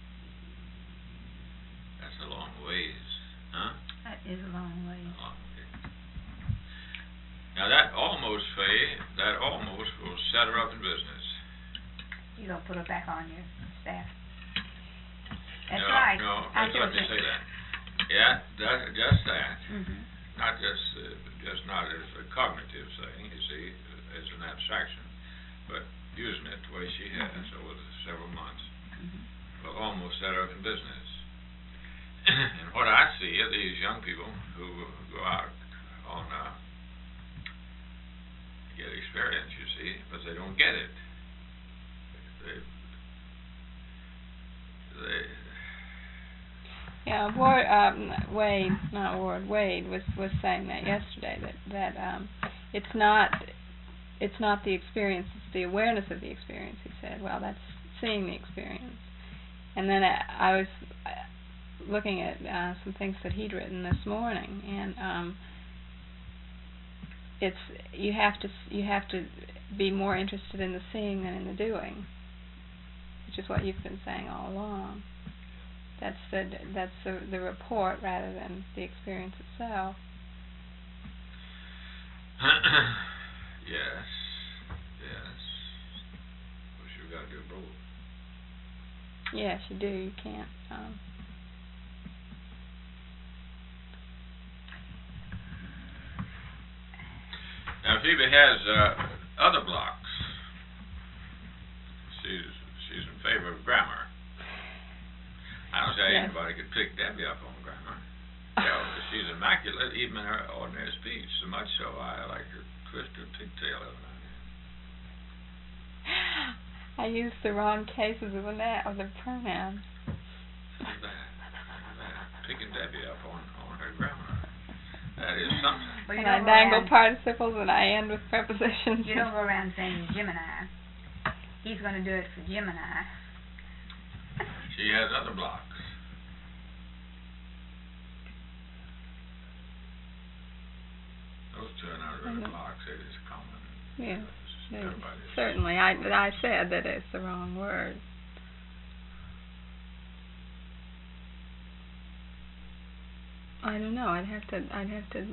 That's a long ways, huh? That is a long way. A long ways. Now that almost, Faye, that almost will set her up in business. You don't put it back on your staff. That's no, right. No, I let's see let what me you- say that. Yeah, that, just that. Mhm. Not just, uh, just not as a cognitive thing, you see, as an abstraction, but using it the way she has Mhm. over the several months Mhm. will almost set her up in business. And what I see are these young people who go out on, uh, get experience, you see, but they don't get it. They, they, Yeah, Ward, um, Wade, not Ward, Wade was was saying that yesterday. That that um, it's not it's not the experience, it's the awareness of the experience. He said, well, that's seeing the experience. And then I, I was uh, looking at uh, some things that he'd written this morning, and um, it's you have to you have to be more interested in the seeing than in the doing, which is what you've been saying all along. That's the that's the the report rather than the experience itself. yes, yes. Well, you've got to do both. Yes, you do. You can't. Um, Now Phoebe has uh, other blocks. She's she's in favor of grammar. I don't say Yes. anybody could pick Debbie up on grammar. Yeah, she's immaculate even in her ordinary speech. So much so I like to twist her pigtail every now and then. I used the wrong cases of the na- of the pronouns. Look at that. Look at that. Picking Debbie up on, on her grammar. That is something. Well, you And I don't go dangle around- participles and I end with prepositions. You don't go around saying Gemini. He's going to do it for Gemini. She has other blocks. Those two are not really Mhm. blocks, they're just common. Yes, It's yes. everybody's- Certainly, I I said that it's the wrong word. I don't know. I'd have to. I'd have to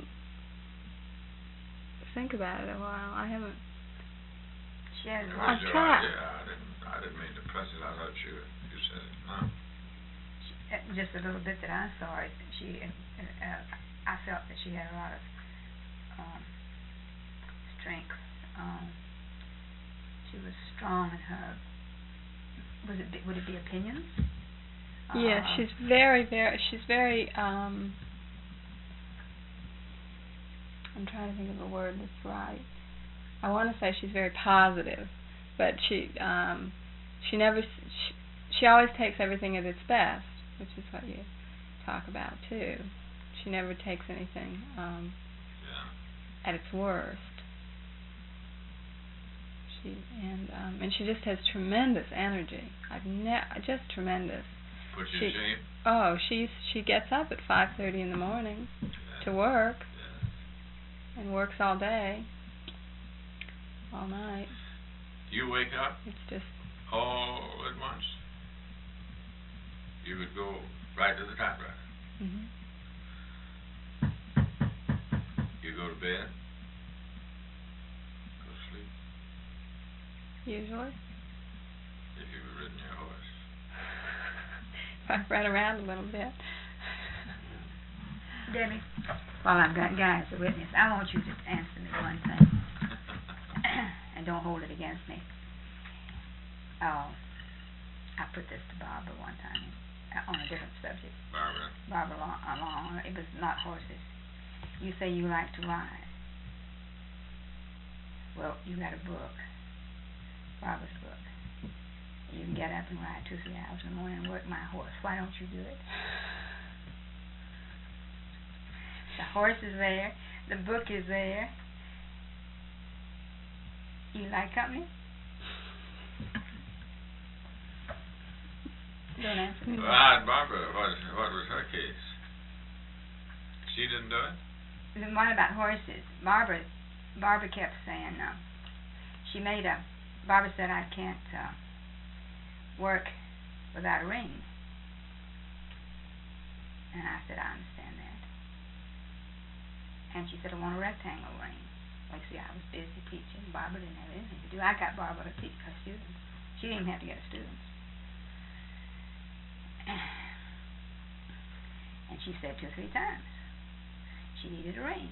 think about it a while. I haven't. She has It a was lot. I've your tried. idea. I didn't, I didn't mean to press it. I thought you, you said it. No. Uh, just a little bit that I saw it. She, uh, uh, I felt that she had a lot of um, strength. Um, she was strong in her. Was it? Would it be opinions? Yeah, Uh, she's very, very. She's very. Um, I'm trying to think of a word that's right. I want to say she's very positive, but she um, she never. She, she always takes everything at its best, which is what you talk about too. She never takes anything um, Yeah. at its worst. She and um, and she just has tremendous energy. I've ne- just tremendous. Put you She- in shame? Oh, she's she gets up at five thirty in the morning Yeah. to work Yeah. and works all day, all night. You wake up It's just all at once. You would go right to the typewriter. mhm. You go to bed. Go to sleep. Usually, If you've ridden your horse. I've run around a little bit. Debbie, while I've got Guy as a witness, I want you to answer me one thing, and don't hold it against me. Oh, I put this to Barbara one time uh, on a different subject. Barbara. Barbara Long, uh, Long, it was not horses. You say you like to ride. Well, you got a book, Barbara's book. You can get up and ride two, three hours in the morning and work my horse. Why don't you do it? The horse is there. The book is there. You like company? Don't answer me. Well, I had Barbara, what, what was her case? She didn't do it? The one about horses, Barbara, Barbara kept saying, no. She made a, Barbara said, I can't uh, work without a ring. And I said, I understand that. And she said, I want a rectangle ring. Like, see, I was busy teaching. Barbara didn't have anything to do. I got Barbara to teach her students. She didn't even have to get her students. And she said two or three times she needed a ring.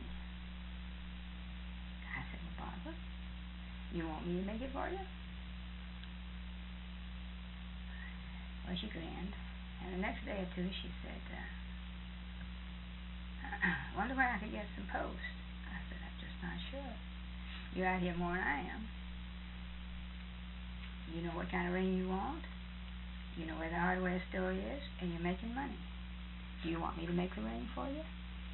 I said, well, Barbara, you want me to make it for you? Well, she grinned. And the next day or two, she said, uh, wonder where I could get some post. I said, I'm just not sure. You're out here more than I am. You know what kind of ring you want. You know where the hardware store is, and you're making money. Do you want me to make the ring for you?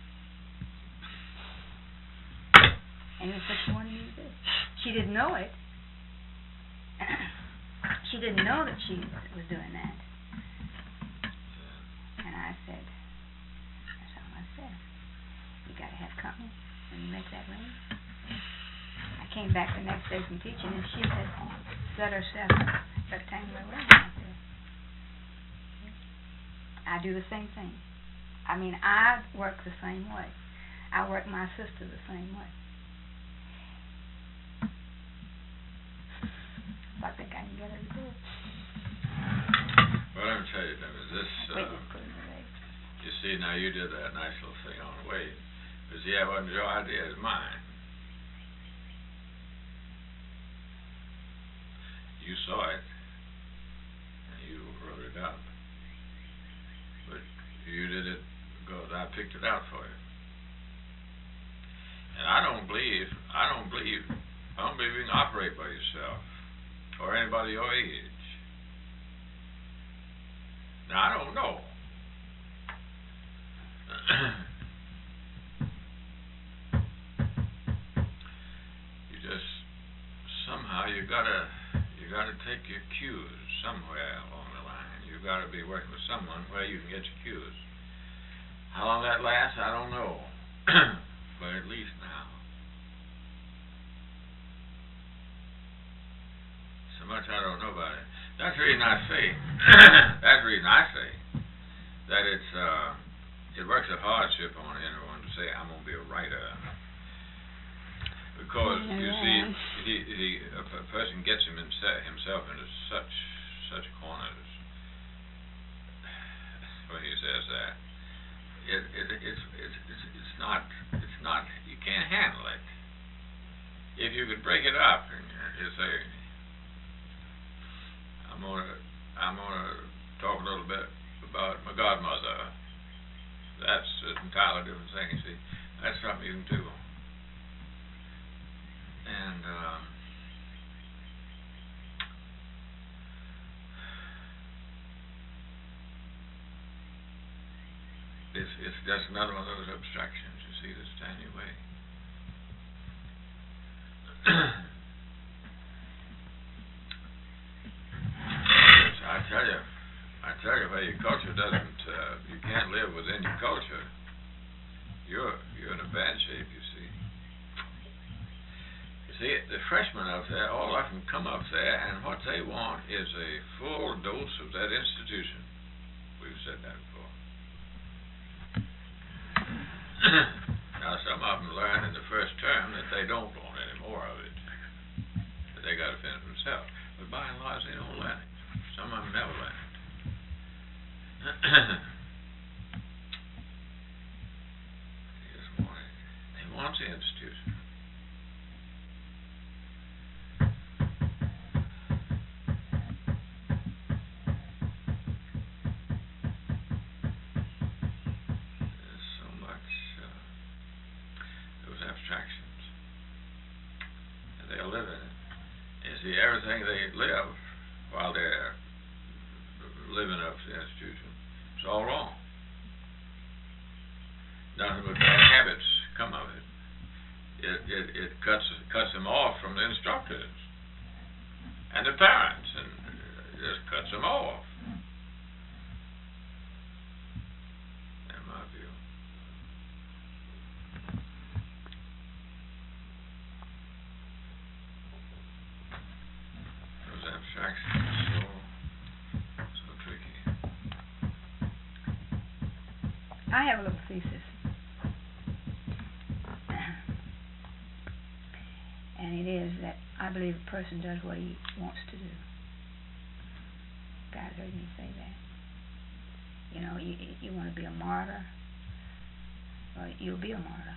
And that's what she wanted me to do. She didn't know it. She didn't know that she was doing that. And I said, that's all I said. You got to have company when you make that ring. I came back the next day from teaching, and she had set herself a rectangular ring out there. I do the same thing. I mean, I work the same way. I work my sister the same way. I think I can get her to do it. Well, let me tell you, Debbie, this, Wait, uh, just put it in the leg. you see, now you did that nice little thing on the way. But see, that wasn't your idea, it was mine. You saw it, and you wrote it up. But you did it because I picked it out for you. And I don't believe, I don't believe, I don't believe you can operate by yourself, or anybody your age. Now, I don't know. You just, somehow you gotta, you gotta take your cues somewhere along the line. You gotta be working with someone where you can get your cues. How long that lasts, I don't know. But at least now. So much I don't know about it. That's the reason I say, that's the reason I say that it's, uh, it works a hardship on anyone to say, I'm going to be a writer. Because, you see, he, he, a, a person gets him himself, himself into such, such corners when he says that. It, it, it's, it's, it's, it's not, it's not, you can't handle it. If you could break it up and you say, I'm gonna, I'm gonna talk a little bit about my godmother. That's an entirely different thing, you see. That's something you can do. And, um, It's, it's just another one of those abstractions, you see, that stand in your way. I tell you, I tell you, where your culture doesn't, uh, you can't live within your culture, you're, you're in a bad shape, you see. You see, the freshmen up there, all of them come up there, and what they want is a full dose of that institution. We've said that before. Now, some of them learn in the first term that they don't want any more of it, that they got to finish themselves. But by and large, they don't learn it. Some of them never learn it. They just want it. They want the institution. Abstractions. And they'll live in it. You see, everything they live, while they're living up to the institution. It's all wrong. Nothing but bad habits come of it. It it, it cuts cuts them off from the instructors and the parents, and it just cuts them off. In my view. Those abstractions are so so tricky. I have a little thesis. And it is that I believe a person does what he wants to do. God heard me say that. You know, you you want to be a martyr, well, you'll be a martyr.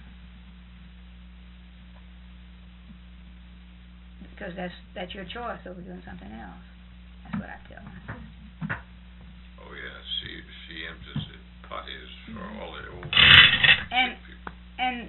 Because that's that's your choice over doing something else. That's what I tell my sister. Oh yes, she she empties the potties for Mhm. all the old And sick people. and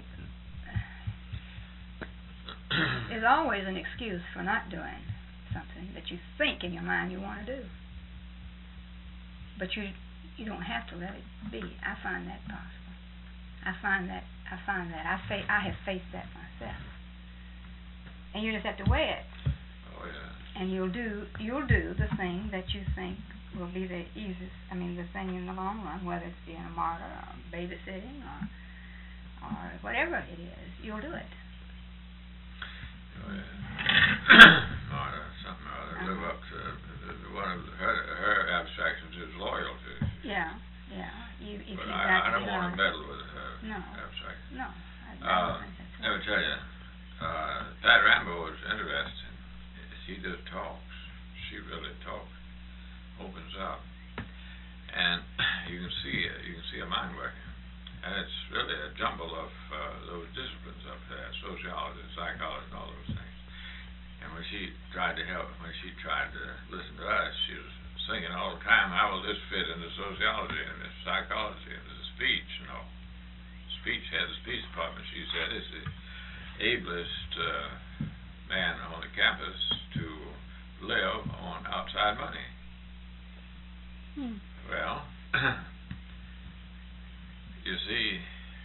there's always an excuse for not doing something that you think in your mind you want to do. But you you don't have to let it be. I find that possible. I find that I find that I fa- I have faced that myself. And you just have to weigh it. Oh yeah. And you'll do you'll do the thing that you think will be the easiest. I mean, the thing in the long run, whether it's being a martyr or babysitting or or whatever it is, you'll do it. Oh yeah. Martha, something or other. Live up to the, the, one of her her abstractions is loyalty. Yeah, yeah. You if But you I, I got don't to want to know. meddle with her No. abstraction. No, I, I Uh, don't think that's Let me right. tell you, uh, Pat Rambo is interesting. She just talks. She really talks. Opens up, and you can see it. You can see her mind working. And it's really a jumble of uh, those disciplines up there, sociology, psychology, and all those things. And when she tried to help, when she tried to listen to us, she was singing all the time, how will this fit into sociology and this psychology and this speech, you know. Speech, head of the speech department, she said, is the ablest uh, man on the campus to live on outside money. Hmm. Well, you see,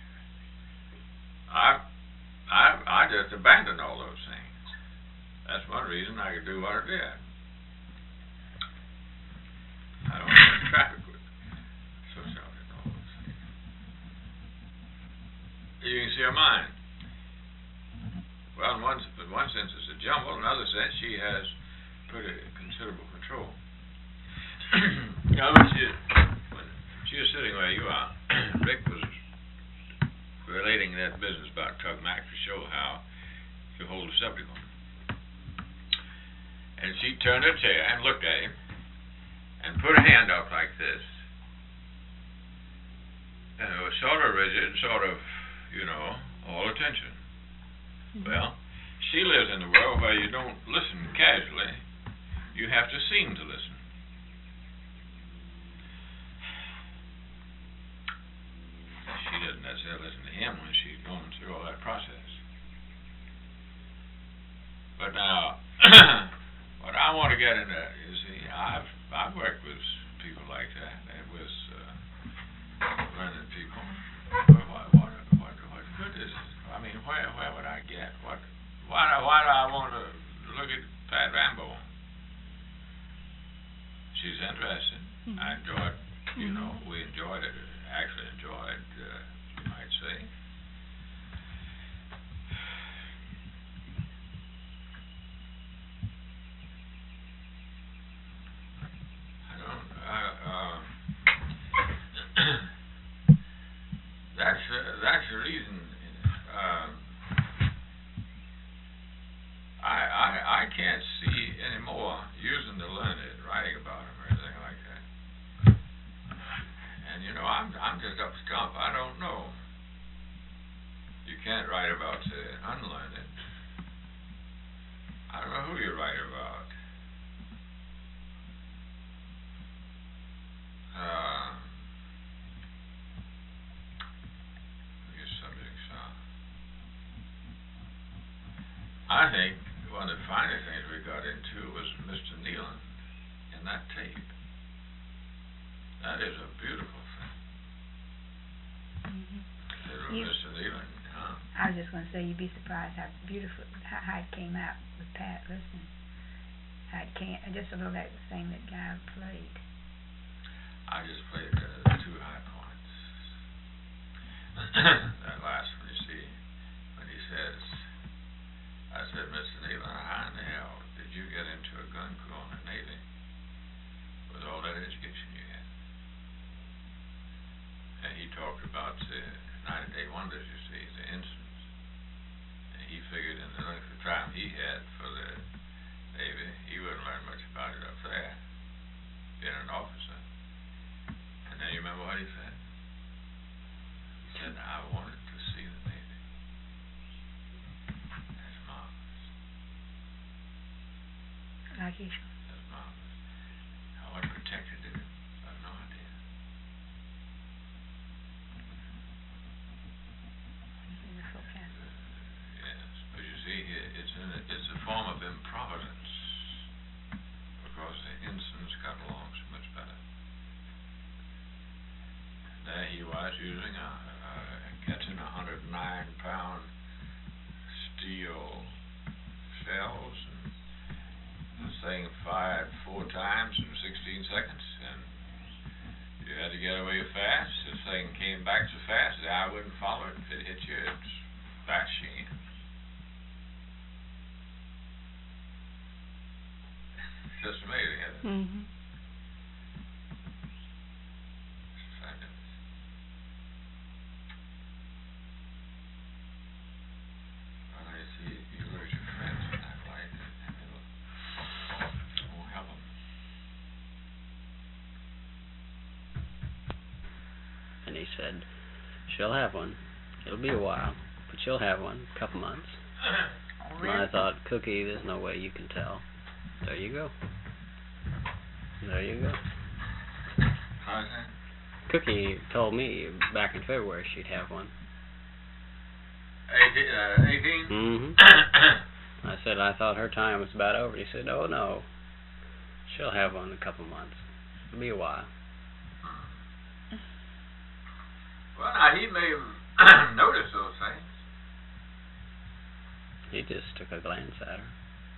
I, I, I just abandoned all those things. That's one reason I could do what I did. I don't have traffic with sociology and all those things. You can see her mind. Well, in one, in one sense it's a jumble, in another sense she has pretty considerable control. Now, when she, when she was sitting where you are, Rick was relating that business about Tug Mac to show how to hold a subject on. And she turned her chair and looked at him and put her hand up like this. And it was sort of rigid, sort of, you know, all attention. Mm-hmm. Well, she lives in a world where you don't listen casually. You have to seem to listen. She doesn't necessarily listen to him when she's going through all that process. But now, what I want to get into is, see, I've I've worked with people like that, and with uh, learning people. What what what what, what good is it? I mean, where where would I get what? Why do, why do I want to look at Pat Rambo? She's interesting. Mm-hmm. I enjoyed, you mm-hmm. know, we enjoyed it. Actually enjoyed, uh, you might say. I don't. Uh, uh, that's uh, that's the reason. Uh, I I I can't see anymore using the learned, writing about them or anything like that. And you know, I'm I'm just up stump. I don't know. You can't write about the unlearned. I don't know who you write about. Uh, your subjects are. I think one of the finest things we got into was Mister Nealon. is a beautiful thing. Mhm. Little You- Mister Leland, huh? I was just going to say, you'd be surprised how beautiful, how, how it came out with Pat listening. How it came, just a little that thing that guy played. I just played uh, two high points. That last one, you see, when he says, I said, Mister Nealon, how in the hell did you get into a gun crew on the Navy with all that education you had? And he talked about the ninety-day wonders, you see, the incidents. And he figured in the length of time he had for the Navy, he wouldn't learn much about it up there, being an officer. And then you remember what he said? He said, I wanted to see the Navy. That's marvelous. Like you. That's marvelous. How it protected it, I have no idea. Beautiful, Pat. Yes, but you see, it- it's in a, it's a form of improvidence, because the ensigns got along so much better. There he was using a, a catching a hundred and nine pound steel shells, and the thing fired four times in sixteen seconds, and you had to get away fast. The thing came back so fast that I wouldn't follow it. If it hit you, it's bashing. Just amazing, isn't it? Mhm. It's fabulous. Well, I see you lose your friends in that light, and it'll, it won't help them. And he said, she'll have one. It'll be a while, but she'll have one. A couple months. Oh, And I thought, Cookie, there's no way you can tell. There you go. There you go. How's that? Cookie told me back in February she'd have one. Eighteen? Uh, eighteen? Mm-hmm. I said I thought her time was about over. He said, oh, no. She'll have one in a couple months. It'll be a while. Well, now, he may have noticed those things. He just took a glance at her.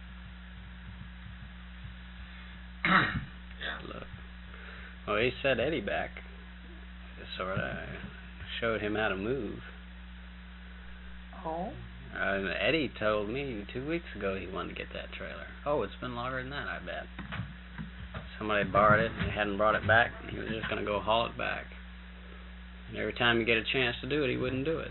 Yeah. Look. Well, he set Eddie back. Sort of showed him how to move. Oh? Uh, Eddie told me two weeks ago he wanted to get that trailer. Oh, it's been longer than that, I bet. Somebody borrowed it and hadn't brought it back, and he was just going to go haul it back. And every time he get a chance to do it, he wouldn't do it.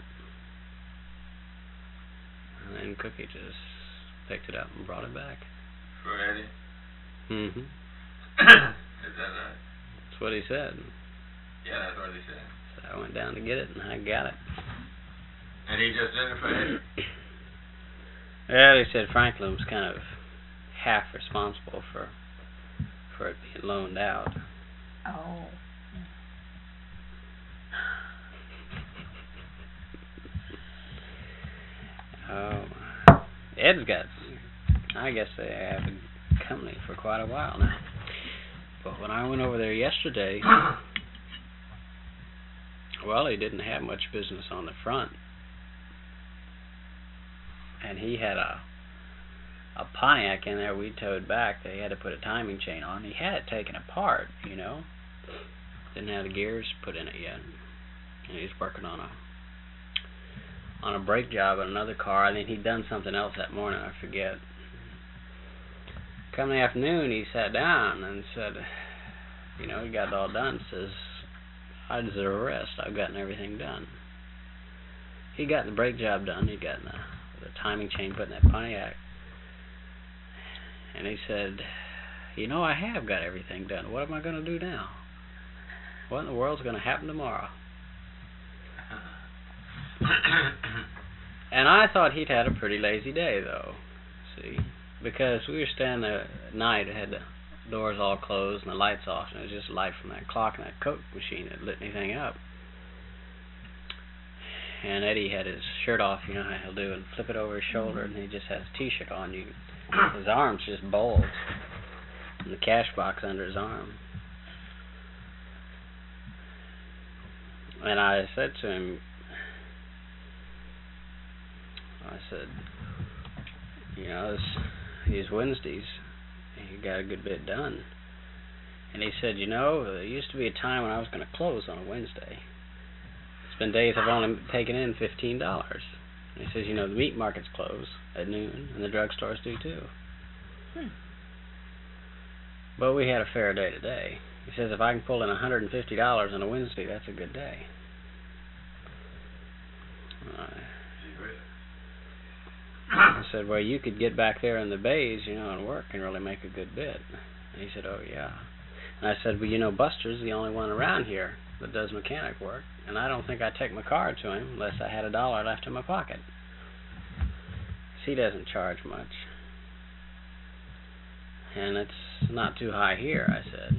And then Cookie just picked it up and brought it back. For Eddie? Mm-hmm. Is that right? That's what he said. Yeah, that's what he said. So I went down to get it, and I got it. And he just did it for Eddie? Yeah, they said Franklin was kind of half responsible for for it being loaned out. Oh. Oh, Ed's got, I guess they have a company for quite a while now. But when I went over there yesterday, well, he didn't have much business on the front. And he had a a Pontiac in there we towed back that he had to put a timing chain on. He had it taken apart, you know. Didn't have the gears put in it yet. And he's working on a on a brake job on another car. I think he'd done something else that morning, I forget. Come in the afternoon, he sat down and said, you know, he got it all done. Says, I deserve a rest. I've gotten everything done. He got the brake job done. He got the, the timing chain put in that Pontiac. And he said, you know, I have got everything done. What am I going to do now? What in the world's going to happen tomorrow? And I thought he'd had a pretty lazy day, though. See? Because we were staying there at night, it had the doors all closed and the lights off, and it was just light from that clock and that Coke machine that lit anything up. And Eddie had his shirt off, you know how he'll do, and flip it over his shoulder, and he just has a t-shirt on. You, his arms just bulged, and the cash box under his arm. And I said to him, I said, you know, this, these Wednesdays, you got a good bit done. And he said, you know, there used to be a time when I was going to close on a Wednesday. It's been days I've only taken in fifteen dollars. And he says, you know, the meat markets close at noon, and the drugstores do too. Hmm. But we had a fair day today. He says, if I can pull in one hundred fifty dollars on a Wednesday, that's a good day. Uh, I said, well, you could get back there in the bays, you know, and work and really make a good bit. And he said, oh, yeah. And I said, well, you know, Buster's the only one around here that does mechanic work, and I don't think I'd take my car to him unless I had a dollar left in my pocket. He doesn't charge much. And it's not too high here, I said.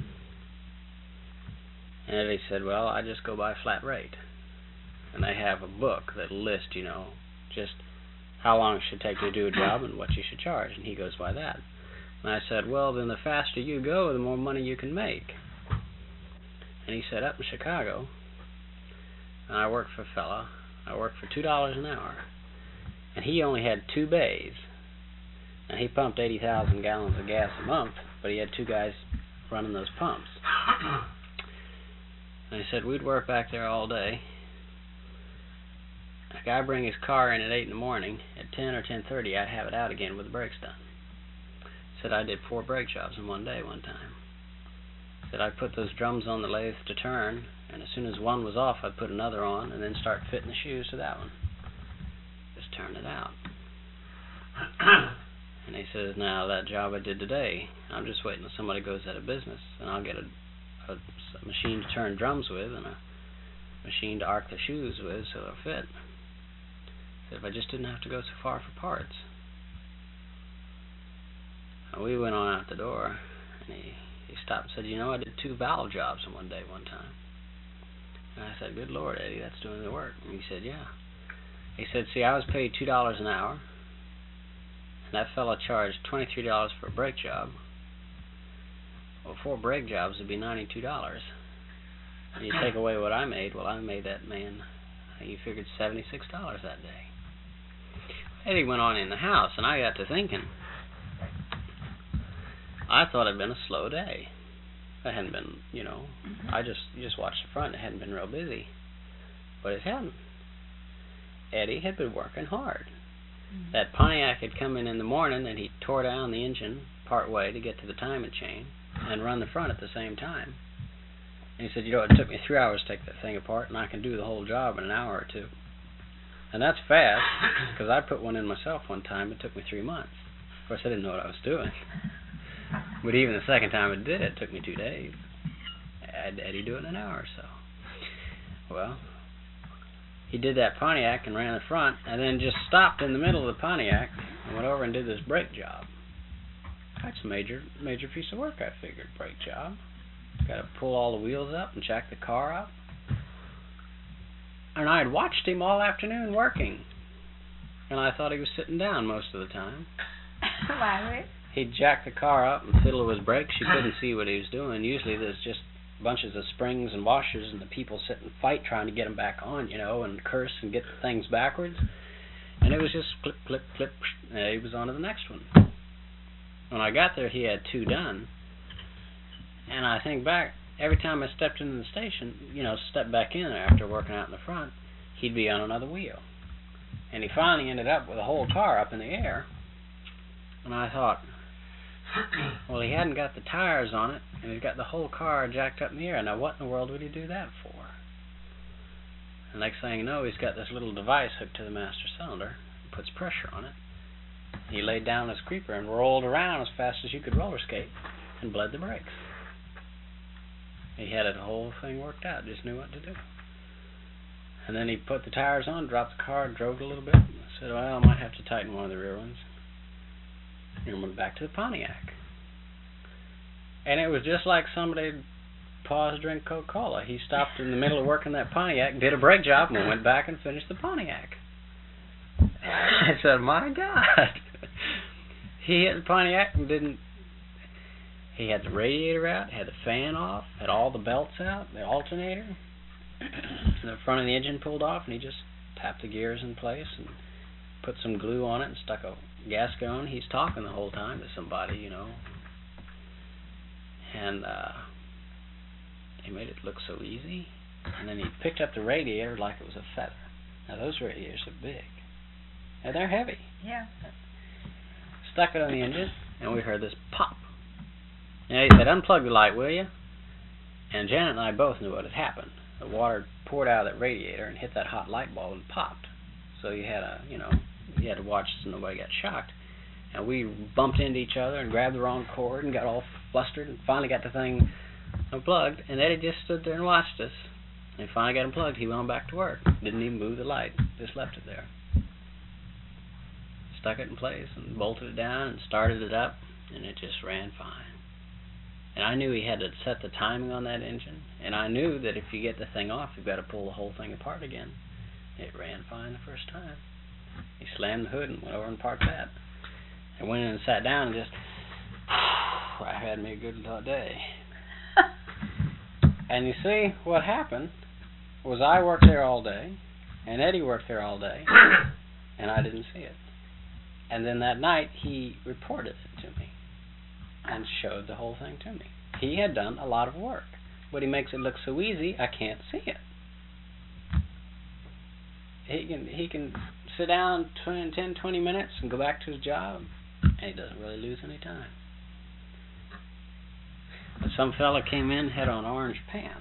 And he said, well, I just go by flat rate. And they have a book that lists, you know, just how long it should take to do a job and what you should charge. And he goes by that. And I said, well, then the faster you go, the more money you can make. And he said, up in Chicago, and I worked for a fella, I worked for two dollars an hour. And he only had two bays. And he pumped eighty thousand gallons of gas a month, but he had two guys running those pumps. And he said, we'd work back there all day. A guy bring his car in at eight in the morning. At ten or ten thirty, I'd have it out again with the brakes done. He said I did four brake jobs in one day one time. He said I'd put those drums on the lathe to turn, and as soon as one was off, I'd put another on, and then start fitting the shoes to that one. Just turn it out. And he says, now that job I did today, I'm just waiting until somebody goes out of business, and I'll get a, a, a machine to turn drums with, and a machine to arc the shoes with so they'll fit. If I just didn't have to go so far for parts. And we went on out the door, and he, he stopped and said, you know, I did two valve jobs in one day one time. And I said, good Lord, Eddie, that's doing the work. And he said, yeah. He said, see, I was paid two dollars an hour, and that fellow charged twenty-three dollars for a brake job. Well, four brake jobs would be ninety-two dollars. And you take away what I made, well, I made that man, he figured seventy-six dollars that day. Eddie went on in the house, and I got to thinking. I thought it'd been a slow day. It hadn't been, you know, mm-hmm. I just you just watched the front. It hadn't been real busy, but it hadn't. Eddie had been working hard. Mm-hmm. That Pontiac had come in in the morning, and he tore down the engine part way to get to the timing chain and run the front at the same time. And he said, you know, it took me three hours to take that thing apart, and I can do the whole job in an hour or two. And that's fast, because I put one in myself one time. It took me three months. Of course, I didn't know what I was doing. But even the second time I did it, it took me two days. I had Eddie do it in an hour or so. Well, he did that Pontiac and ran the front, and then just stopped in the middle of the Pontiac and went over and did this brake job. That's a major, major piece of work, I figured, brake job. Got to pull all the wheels up and jack the car up. And I had watched him all afternoon working. And I thought he was sitting down most of the time. Why? He'd jack the car up and fiddle with his brakes. You couldn't see what he was doing. Usually there's just bunches of springs and washers, and the people sit and fight trying to get them back on, you know, and curse and get the things backwards. And it was just clip, clip, clip, and he was on to the next one. When I got there, he had two done. And I think back, every time I stepped into the station, you know, stepped back in after working out in the front, he'd be on another wheel. And he finally ended up with the whole car up in the air. And I thought, well, he hadn't got the tires on it, and he's got the whole car jacked up in the air. Now, what in the world would he do that for? And next thing you know, he's got this little device hooked to the master cylinder, puts pressure on it. He laid down his creeper and rolled around as fast as you could roller skate and bled the brakes. He had the whole thing worked out, just knew what to do. And then he put the tires on, dropped the car, drove it a little bit, and said, well, I might have to tighten one of the rear ones. And went back to the Pontiac. And it was just like somebody paused to drink Coca-Cola. He stopped in the middle of working that Pontiac, did a brake job, and went back and finished the Pontiac. I said, my God. He hit the Pontiac and didn't... He had the radiator out, had the fan off, had all the belts out, the alternator. the front of the engine pulled off, and he just tapped the gears in place and put some glue on it and stuck a gasket on. He's talking the whole time to somebody, you know. And uh, he made it look so easy. And then he picked up the radiator like it was a feather. Now those radiators are big. And they're heavy. Yeah. Stuck it on the engine, and we heard this pop. And he said, "Unplug the light, will you?" And Janet and I both knew what had happened. The water poured out of that radiator and hit that hot light bulb and popped. So you had a, you know, you had to watch so nobody got shocked. And we bumped into each other and grabbed the wrong cord and got all flustered and finally got the thing unplugged. And Eddie just stood there and watched us. And finally got unplugged. He went on back to work. Didn't even move the light. Just left it there. Stuck it in place and bolted it down and started it up, and it just ran fine. And I knew he had to set the timing on that engine, and I knew that if you get the thing off, you've got to pull the whole thing apart again. It ran fine the first time. He slammed the hood and went over and parked that. I went in and sat down and just, I had me a good day. And you see, what happened was I worked there all day, and Eddie worked there all day, and I didn't see it. And then that night, he reported it to me and showed the whole thing to me. He had done a lot of work, but he makes it look so easy, I can't see it. He can he can sit down twenty, ten, twenty minutes and go back to his job, and he doesn't really lose any time. But some fella came in, had on orange pants.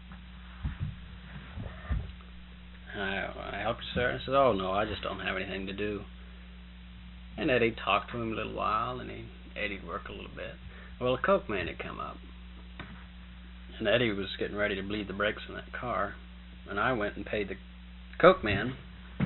And I, I helped you, sir. I said, "Oh, no, I just don't have anything to do." And Eddie talked to him a little while, and he, Eddie'd work a little bit. Well, a coke man had come up, and Eddie was getting ready to bleed the brakes on that car, and I went and paid the coke man.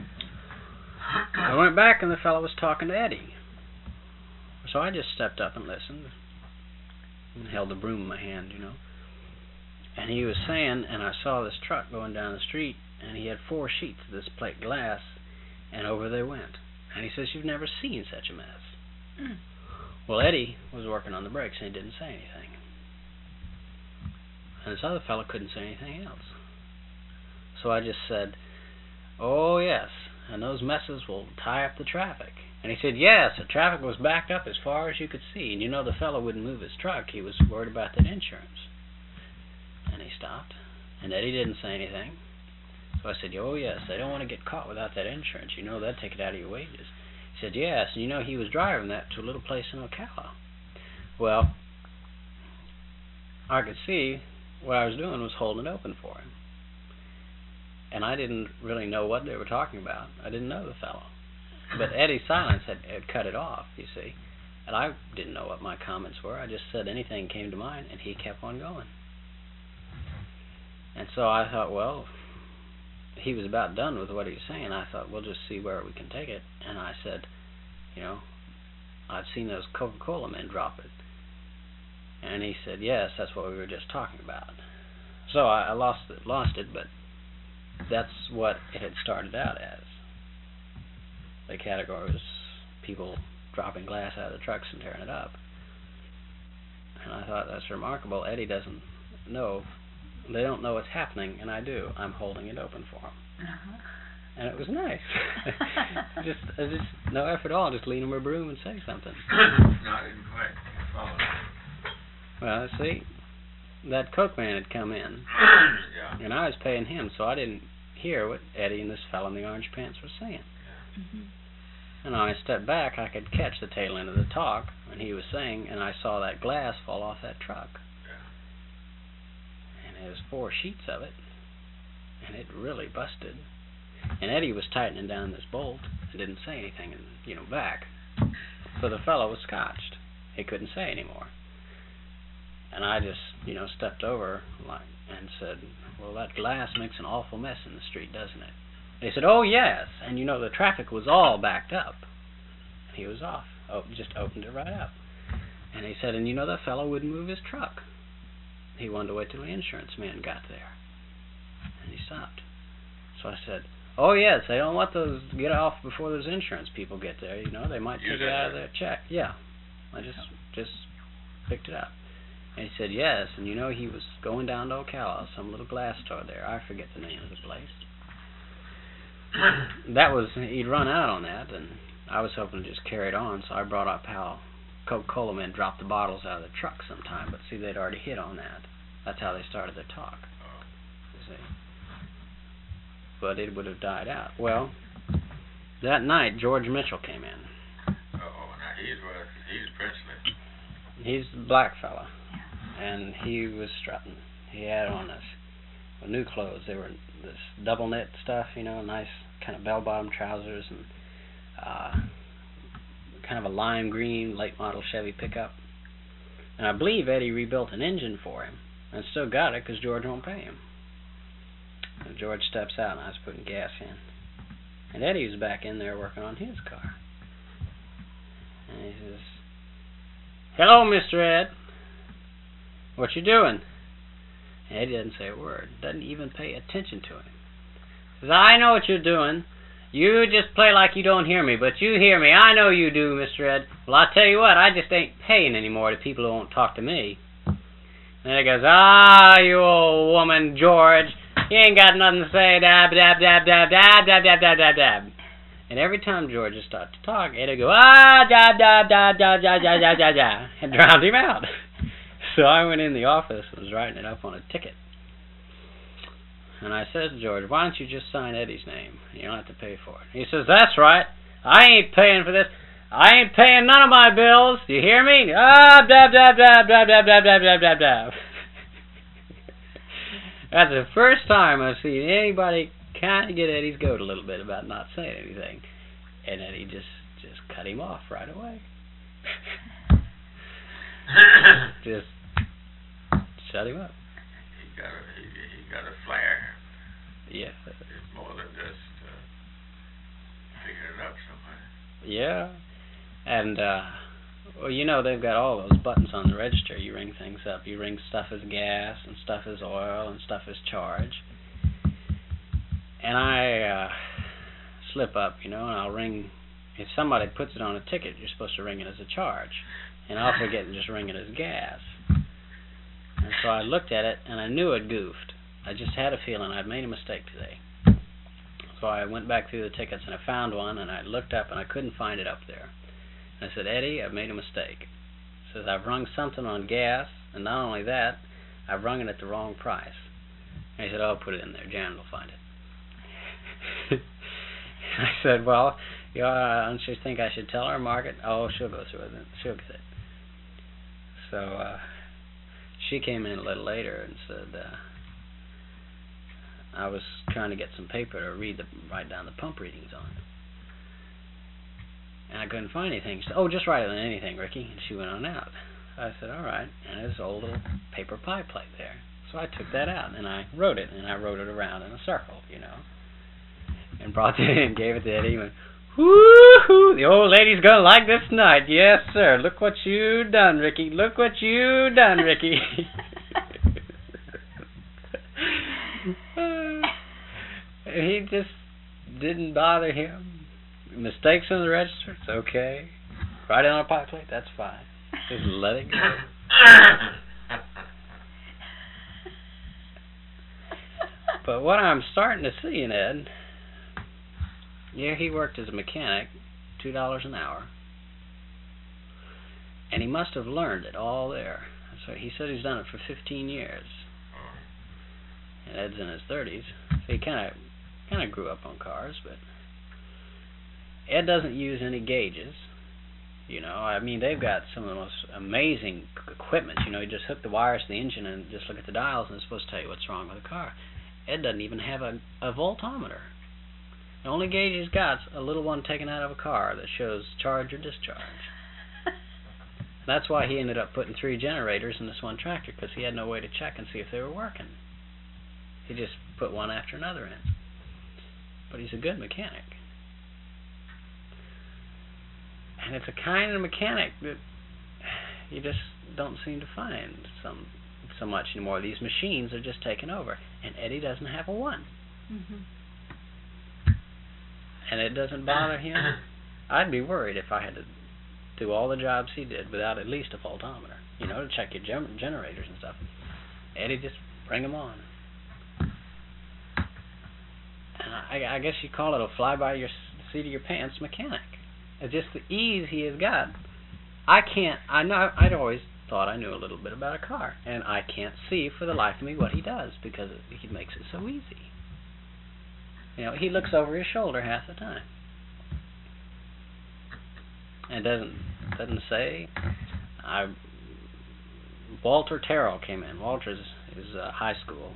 I went back, and the fellow was talking to Eddie. So I just stepped up and listened, and held the broom in my hand, you know. And he was saying, and I saw this truck going down the street, and he had four sheets of this plate glass, and over they went. And he says, "You've never seen such a mess." Mm. Well, Eddie was working on the brakes, and he didn't say anything. And this other fellow couldn't say anything else. So I just said, "Oh, yes, and those messes will tie up the traffic." And he said, "Yes, the traffic was backed up as far as you could see. And you know the fellow wouldn't move his truck. He was worried about that insurance." And he stopped, and Eddie didn't say anything. So I said, "Oh, yes, they don't want to get caught without that insurance. You know, they'd take it out of your wages." He said, "Yes, and you know he was driving that to a little place in Ocala." Well, I could see what I was doing was holding it open for him. And I didn't really know what they were talking about. I didn't know the fellow. But Eddie's silence had, had cut it off, you see. And I didn't know what my comments were. I just said anything came to mind, and he kept on going. And so I thought, well, he was about done with what he was saying. I thought, we'll just see where we can take it. And I said, you know, "I've seen those Coca-Cola men drop it." And he said, "Yes, that's what we were just talking about." So I, I lost it, lost it, but that's what it had started out as. The category was people dropping glass out of the trucks and tearing it up. And I thought, that's remarkable. Eddie doesn't know. They don't know what's happening, and I do. I'm holding it open for them. Uh-huh. And it was nice. just, uh, just no effort at all. Just lean on my broom and say something. No, I didn't quite follow that. Well, see, that coke man had come in, Yeah. and I was paying him, so I didn't hear what Eddie and this fellow in the orange pants were saying. Mm-hmm. And when I stepped back, I could catch the tail end of the talk, and he was saying, and I saw that glass fall off that truck. And there was four sheets of it, and it really busted. And Eddie was tightening down this bolt and didn't say anything, and you know, back. So the fellow was scotched. He couldn't say anymore. And I just, you know, stepped over like and said, "Well, that glass makes an awful mess in the street, doesn't it?" And he said, "Oh, yes. And, you know, the traffic was all backed up." And he was off. Oh, just opened it right up. And he said, "And, you know, that fellow wouldn't move his truck. He wanted to wait till the insurance man got there." And he stopped. So I said, "Oh, yes, they don't want those to get off before those insurance people get there. You know, they might take it out of their check." Yeah. I just just picked it up. And he said, yes, and you know he was going down to Ocala, some little glass store there. I forget the name of the place. That was, he'd run out on that, and I was hoping to just carry it on, so I brought up how Coca-Cola men dropped the bottles out of the truck sometime, but see, they'd already hit on that. That's how they started their talk, you see. But it would have died out. Well, that night, George Mitchell came in. Oh, now he's what? He's princely. He's the black fella, and he was strutting. He had on this well, new clothes. They were this double knit stuff, you know, nice kind of bell-bottom trousers, and uh, kind of a lime green late model Chevy pickup. And I believe Eddie rebuilt an engine for him, and still got it because George won't pay him. And George steps out, and I was putting gas in, and Eddie was back in there working on his car. And he says, "Hello, Mister Ed. What you doing?" And Eddie doesn't say a word. Doesn't even pay attention to him. He says, "I know what you're doing. You just play like you don't hear me, but you hear me. I know you do, Mister Ed. Well, I tell you what, I just ain't paying anymore to people who won't talk to me." And he goes, "Ah, you old woman, George. You ain't got nothing to say. Dab, dab, dab, dab, dab, dab, dab, dab, dab, dab." And every time George would start to talk, Eddie would go, "Ah, dab, dab, dab, dab, dab, dab, dab, dab, dab," and drowned him out. So I went in the office and was writing it up on a ticket. And I said to George, "Why don't you just sign Eddie's name? You don't have to pay for it." He says, "That's right. I ain't paying for this. I ain't paying none of my bills. Do you hear me? Ah, dab, dab, dab, dab, dab, dab, dab, dab, dab, dab." That's the first time I've seen anybody kind of get Eddie's goat a little bit about not saying anything. And Eddie just, just cut him off right away. Just shut him up. He got a, he, he got a flair. Yeah. It's more than just uh, figuring it up somewhere. Yeah. And, uh, well, you know, they've got all those buttons on the register. You ring things up. You ring stuff as gas, and stuff as oil, and stuff as charge. And I uh, slip up, you know, and I'll ring. If somebody puts it on a ticket, you're supposed to ring it as a charge. And I'll forget and just ring it as gas. And so I looked at it, and I knew I'd goofed. I just had a feeling I'd made a mistake today. So I went back through the tickets, and I found one, and I looked up, and I couldn't find it up there. And I said, "Eddie, I've made a mistake." He says, "I've rung something on gas, and not only that, I've rung it at the wrong price." And he said, "Oh, put it in there. Janet will find it." I said, "Well, you know, don't you think I should tell her, Margaret?" "Oh, she'll go through it. She'll get it." So uh, she came in a little later and said, uh, I was trying to get some paper to read the write down the pump readings on. And I couldn't find anything. She said, "Oh, just write it on anything, Ricky." And she went on out. I said, "All right." And there's an old little paper pie plate there. So I took that out and I wrote it, and I wrote it around in a circle, you know. And brought it in and gave it to Eddie and went, "Woo-hoo, the old lady's gonna like this tonight. Yes, sir. Look what you done, Ricky. Look what you done, Ricky." He just didn't bother him. Mistakes on the register, it's okay. Write it on a pie plate, that's fine. Just let it go. But what I'm starting to see in Ed, yeah, he worked as a mechanic, two dollars an hour, and he must have learned it all there. So he said he's done it for fifteen years, and Ed's in his thirties, so he kind of kind of grew up on cars. But Ed doesn't use any gauges. You know, I mean, they've got some of the most amazing equipment. You know, you just hook the wires to the engine and just look at the dials, and it's supposed to tell you what's wrong with the car. Ed doesn't even have a, a voltometer. The only gauge he's got is a little one taken out of a car that shows charge or discharge. That's why he ended up putting three generators in this one tractor, because he had no way to check and see if they were working. He just put one after another in. But he's a good mechanic. And it's a kind of mechanic that you just don't seem to find some so much anymore. These machines are just taking over. And Eddie doesn't have a one. Mm-hmm. And it doesn't bother him. I'd be worried if I had to do all the jobs he did without at least a voltometer. you know, to check your gen- generators and stuff. Eddie, just bring them on. And I, I guess you call it a fly by your seat of your pants mechanic. It's just the ease he has got. I can't. I know. I'd always thought I knew a little bit about a car, and I can't see for the life of me what he does because it, he makes it so easy. You know, he looks over his shoulder half the time, and doesn't doesn't say. I. Walter Terrell came in. Walter's is uh, high school,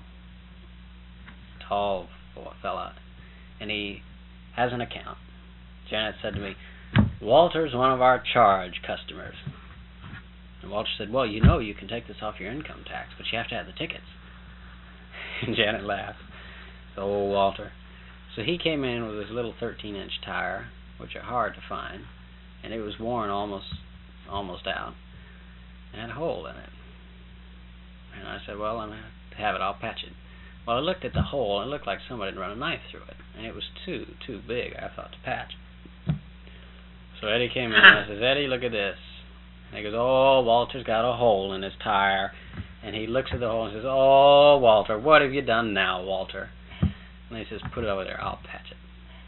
tall fella, and he has an account. Janet said to me, "Walter's one of our charge customers." And Walter said, "Well, you know you can take this off your income tax, but you have to have the tickets." And Janet laughed. Oh, Walter. So he came in with his little thirteen inch tire, which are hard to find, and it was worn almost almost out, and had a hole in it. And I said, "Well, I'm going to have it. I'll patch it." Well, I looked at the hole, and it looked like somebody had run a knife through it, and it was too, too big, I thought, to patch. So Eddie came in, and I says, "Eddie, look at this." And he goes, "Oh, Walter's got a hole in his tire." And he looks at the hole and says, "Oh, Walter, what have you done now, Walter?" And he says, "Put it over there, I'll patch it."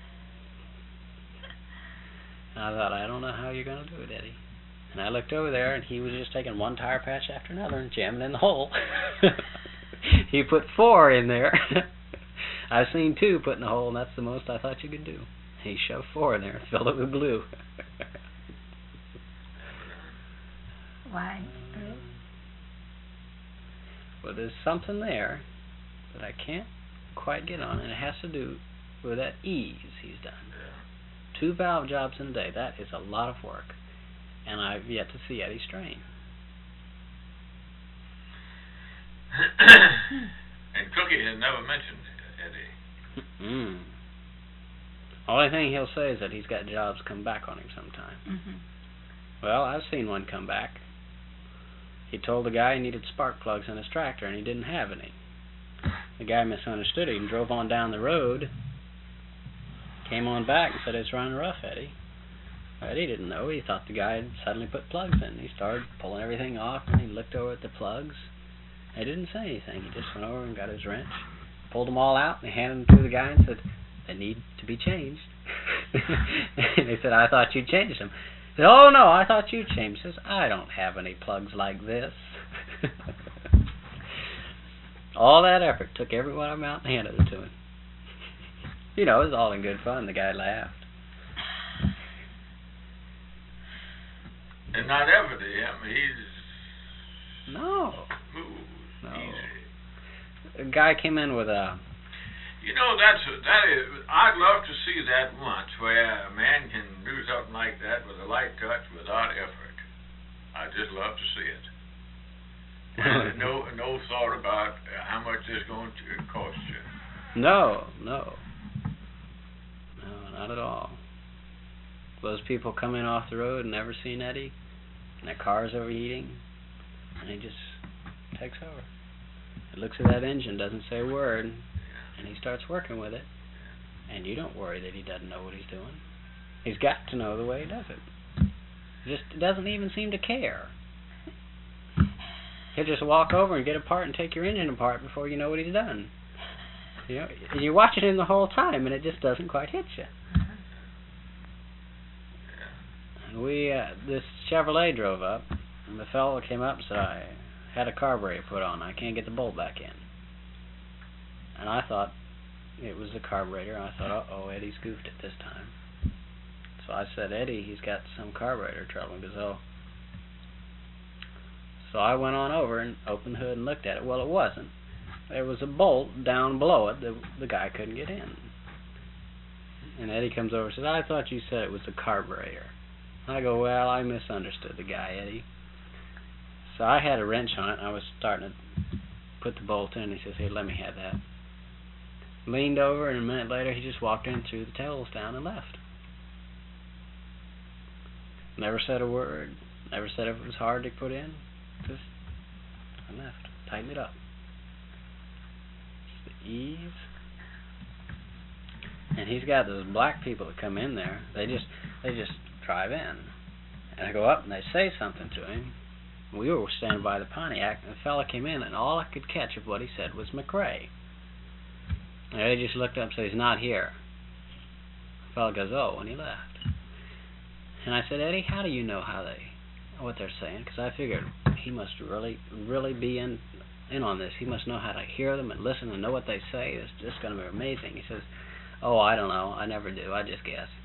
And I thought, I don't know how you're going to do it, Eddie. And I looked over there, and he was just taking one tire patch after another and jamming in the hole. He put four in there. I've seen two put in the hole, and that's the most I thought you could do. He shoved four in there and filled it with glue. Why? Well, there's something there that I can't quite get on, and it has to do with that ease he's done. Two valve jobs in a day, that is a lot of work. And I've yet to see Eddie strain. And Cookie has never mentioned Eddie. Mm. Only thing he'll say is that he's got jobs come back on him sometime. Mm-hmm. Well, I've seen one come back. He told the guy he needed spark plugs in his tractor, and he didn't have any. The guy misunderstood him, drove on down the road, came on back and said, "It's running rough, Eddie." Eddie didn't know. He thought the guy had suddenly put plugs in. He started pulling everything off, and he looked over at the plugs. He didn't say anything. He just went over and got his wrench, pulled them all out, and handed them to the guy and said, "They need to be changed." And he said, "I thought you changed them." He said, "Oh, no, I thought you changed." He says, "I don't have any plugs like this." All that effort took every one of them out and handed it to him. You know, it was all in good fun. The guy laughed. And not ever to him. He's No. smooth, No. easy. A guy came in with a... You know, that's that is. I'd love to see that once, where a man can do something like that with a light touch without effort. I'd just love to see it. And no, no thought about how much it's going to cost you. No, no. No, not at all. Those people come in off the road and never seen Eddie, and their car's overheating, and he just takes over. He looks at that engine, doesn't say a word, and he starts working with it. And you don't worry that he doesn't know what he's doing. He's got to know the way he does it. He just doesn't even seem to care. He'll just walk over and get apart and take your engine apart before you know what he's done. You know, and you're watching him the whole time, and it just doesn't quite hit you. And we, uh, this Chevrolet drove up, and the fellow came up and said, "I had a carburetor put on. I can't get the bolt back in." And I thought it was the carburetor. I thought, uh-oh, Eddie's goofed it this time. So I said, "Eddie, he's got some carburetor trouble." He goes, "Oh." So I went on over and opened the hood and looked at it. Well, it wasn't. There was a bolt down below it that the guy couldn't get in. And Eddie comes over and says, "I thought you said it was the carburetor." I go, "Well, I misunderstood the guy, Eddie." So I had a wrench on it, and I was starting to put the bolt in. He says, "Hey, let me have that." Leaned over, and a minute later, he just walked in, threw the tails down, and left. Never said a word. Never said if it was hard to put in. Just I left. Tightened it up. Just the ease. And he's got those black people that come in there. They just they just drive in. And I go up and they say something to him. we were standing by the Pontiac, and the fella came in, and all I could catch of what he said was McRae. And Eddie just looked up and said, he's not here. The fella goes, oh, and he left. And I said, Eddie, how do you know how they, what they're saying? Because I figured he must really, really be in, in on this. He must know how to hear them and listen and know what they say. It's just going to be amazing. He says, oh, I don't know. I never do. I just guess.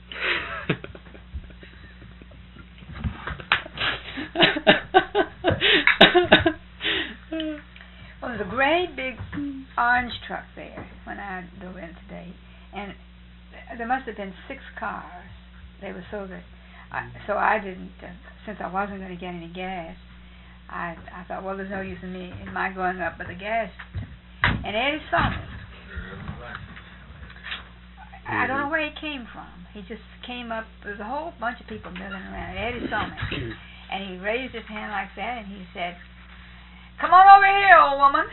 Well, there's a great big orange truck there when I drove in today, and there must have been six cars. They were so that, I, so I didn't, uh, since I wasn't going to get any gas, I I thought, well, there's no use in me in my going up with the gas. And Eddie saw me. I don't know where he came from. He just came up. There was a whole bunch of people milling around. Eddie saw me, and he raised his hand like that, and he said, "Come on over here, old woman."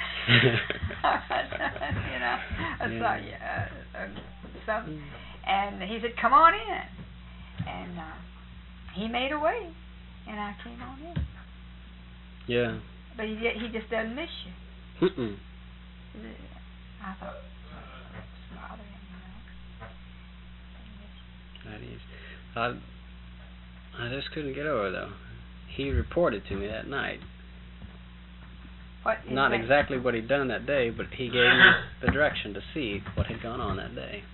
you know, I saw you, uh, uh, some, and he said, "Come on in," and uh, he made a way, and I came on in. Yeah. But he he just doesn't miss you. Mm-mm. I thought it's bothering him, you know. That is. I, I just couldn't get over, though. He reported to me that night. What is Not that? exactly what he'd done that day, but he gave me the direction to see what had gone on that day.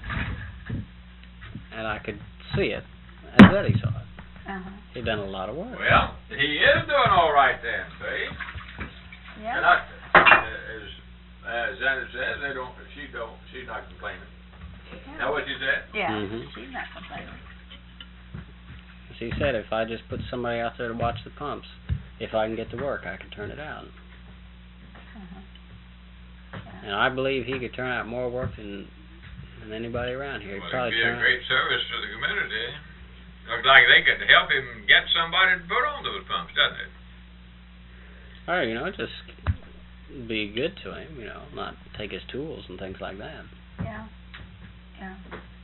And I could see it, as Eddie saw it. Uh-huh. He'd done a lot of work. Well, he is doing all right then, see? Yeah. And I, as, as Janet says, they don't, she don't, she's not complaining. Is that what you said? Yeah, Mhm. she's not complaining. As he said, if I just put somebody out there to watch the pumps, if I can get to work, I can turn it out. Uh-huh. Yeah. And I believe he could turn out more work than, than anybody around here. He'd Well, probably it'd be turn a out- great service to the community. Looks like they could help him get somebody to put on those pumps, doesn't it? Or, you know, just be good to him, you know, not take his tools and things like that. Yeah. Yeah.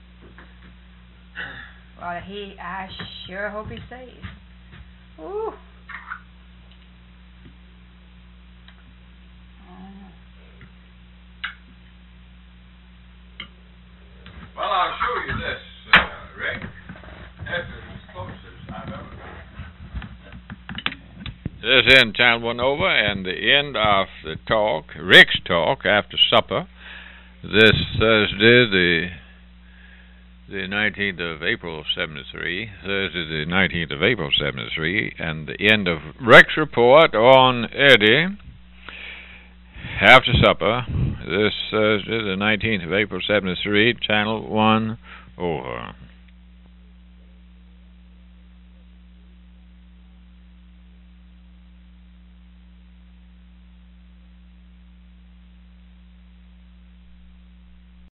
Well, he, I sure hope he stays. Ooh. Oh. Well, I'll show you this, uh, Rick. This is as close as I've ever been. This is in Channel One Over, and the end of the talk, Rick's talk after supper, this Thursday, the the nineteenth of April, seventy-three, Thursday the nineteenth of April, seventy-three, and the end of Rick's report on Eddie after supper, this Thursday the nineteenth of April, seventy-three, Channel One Over.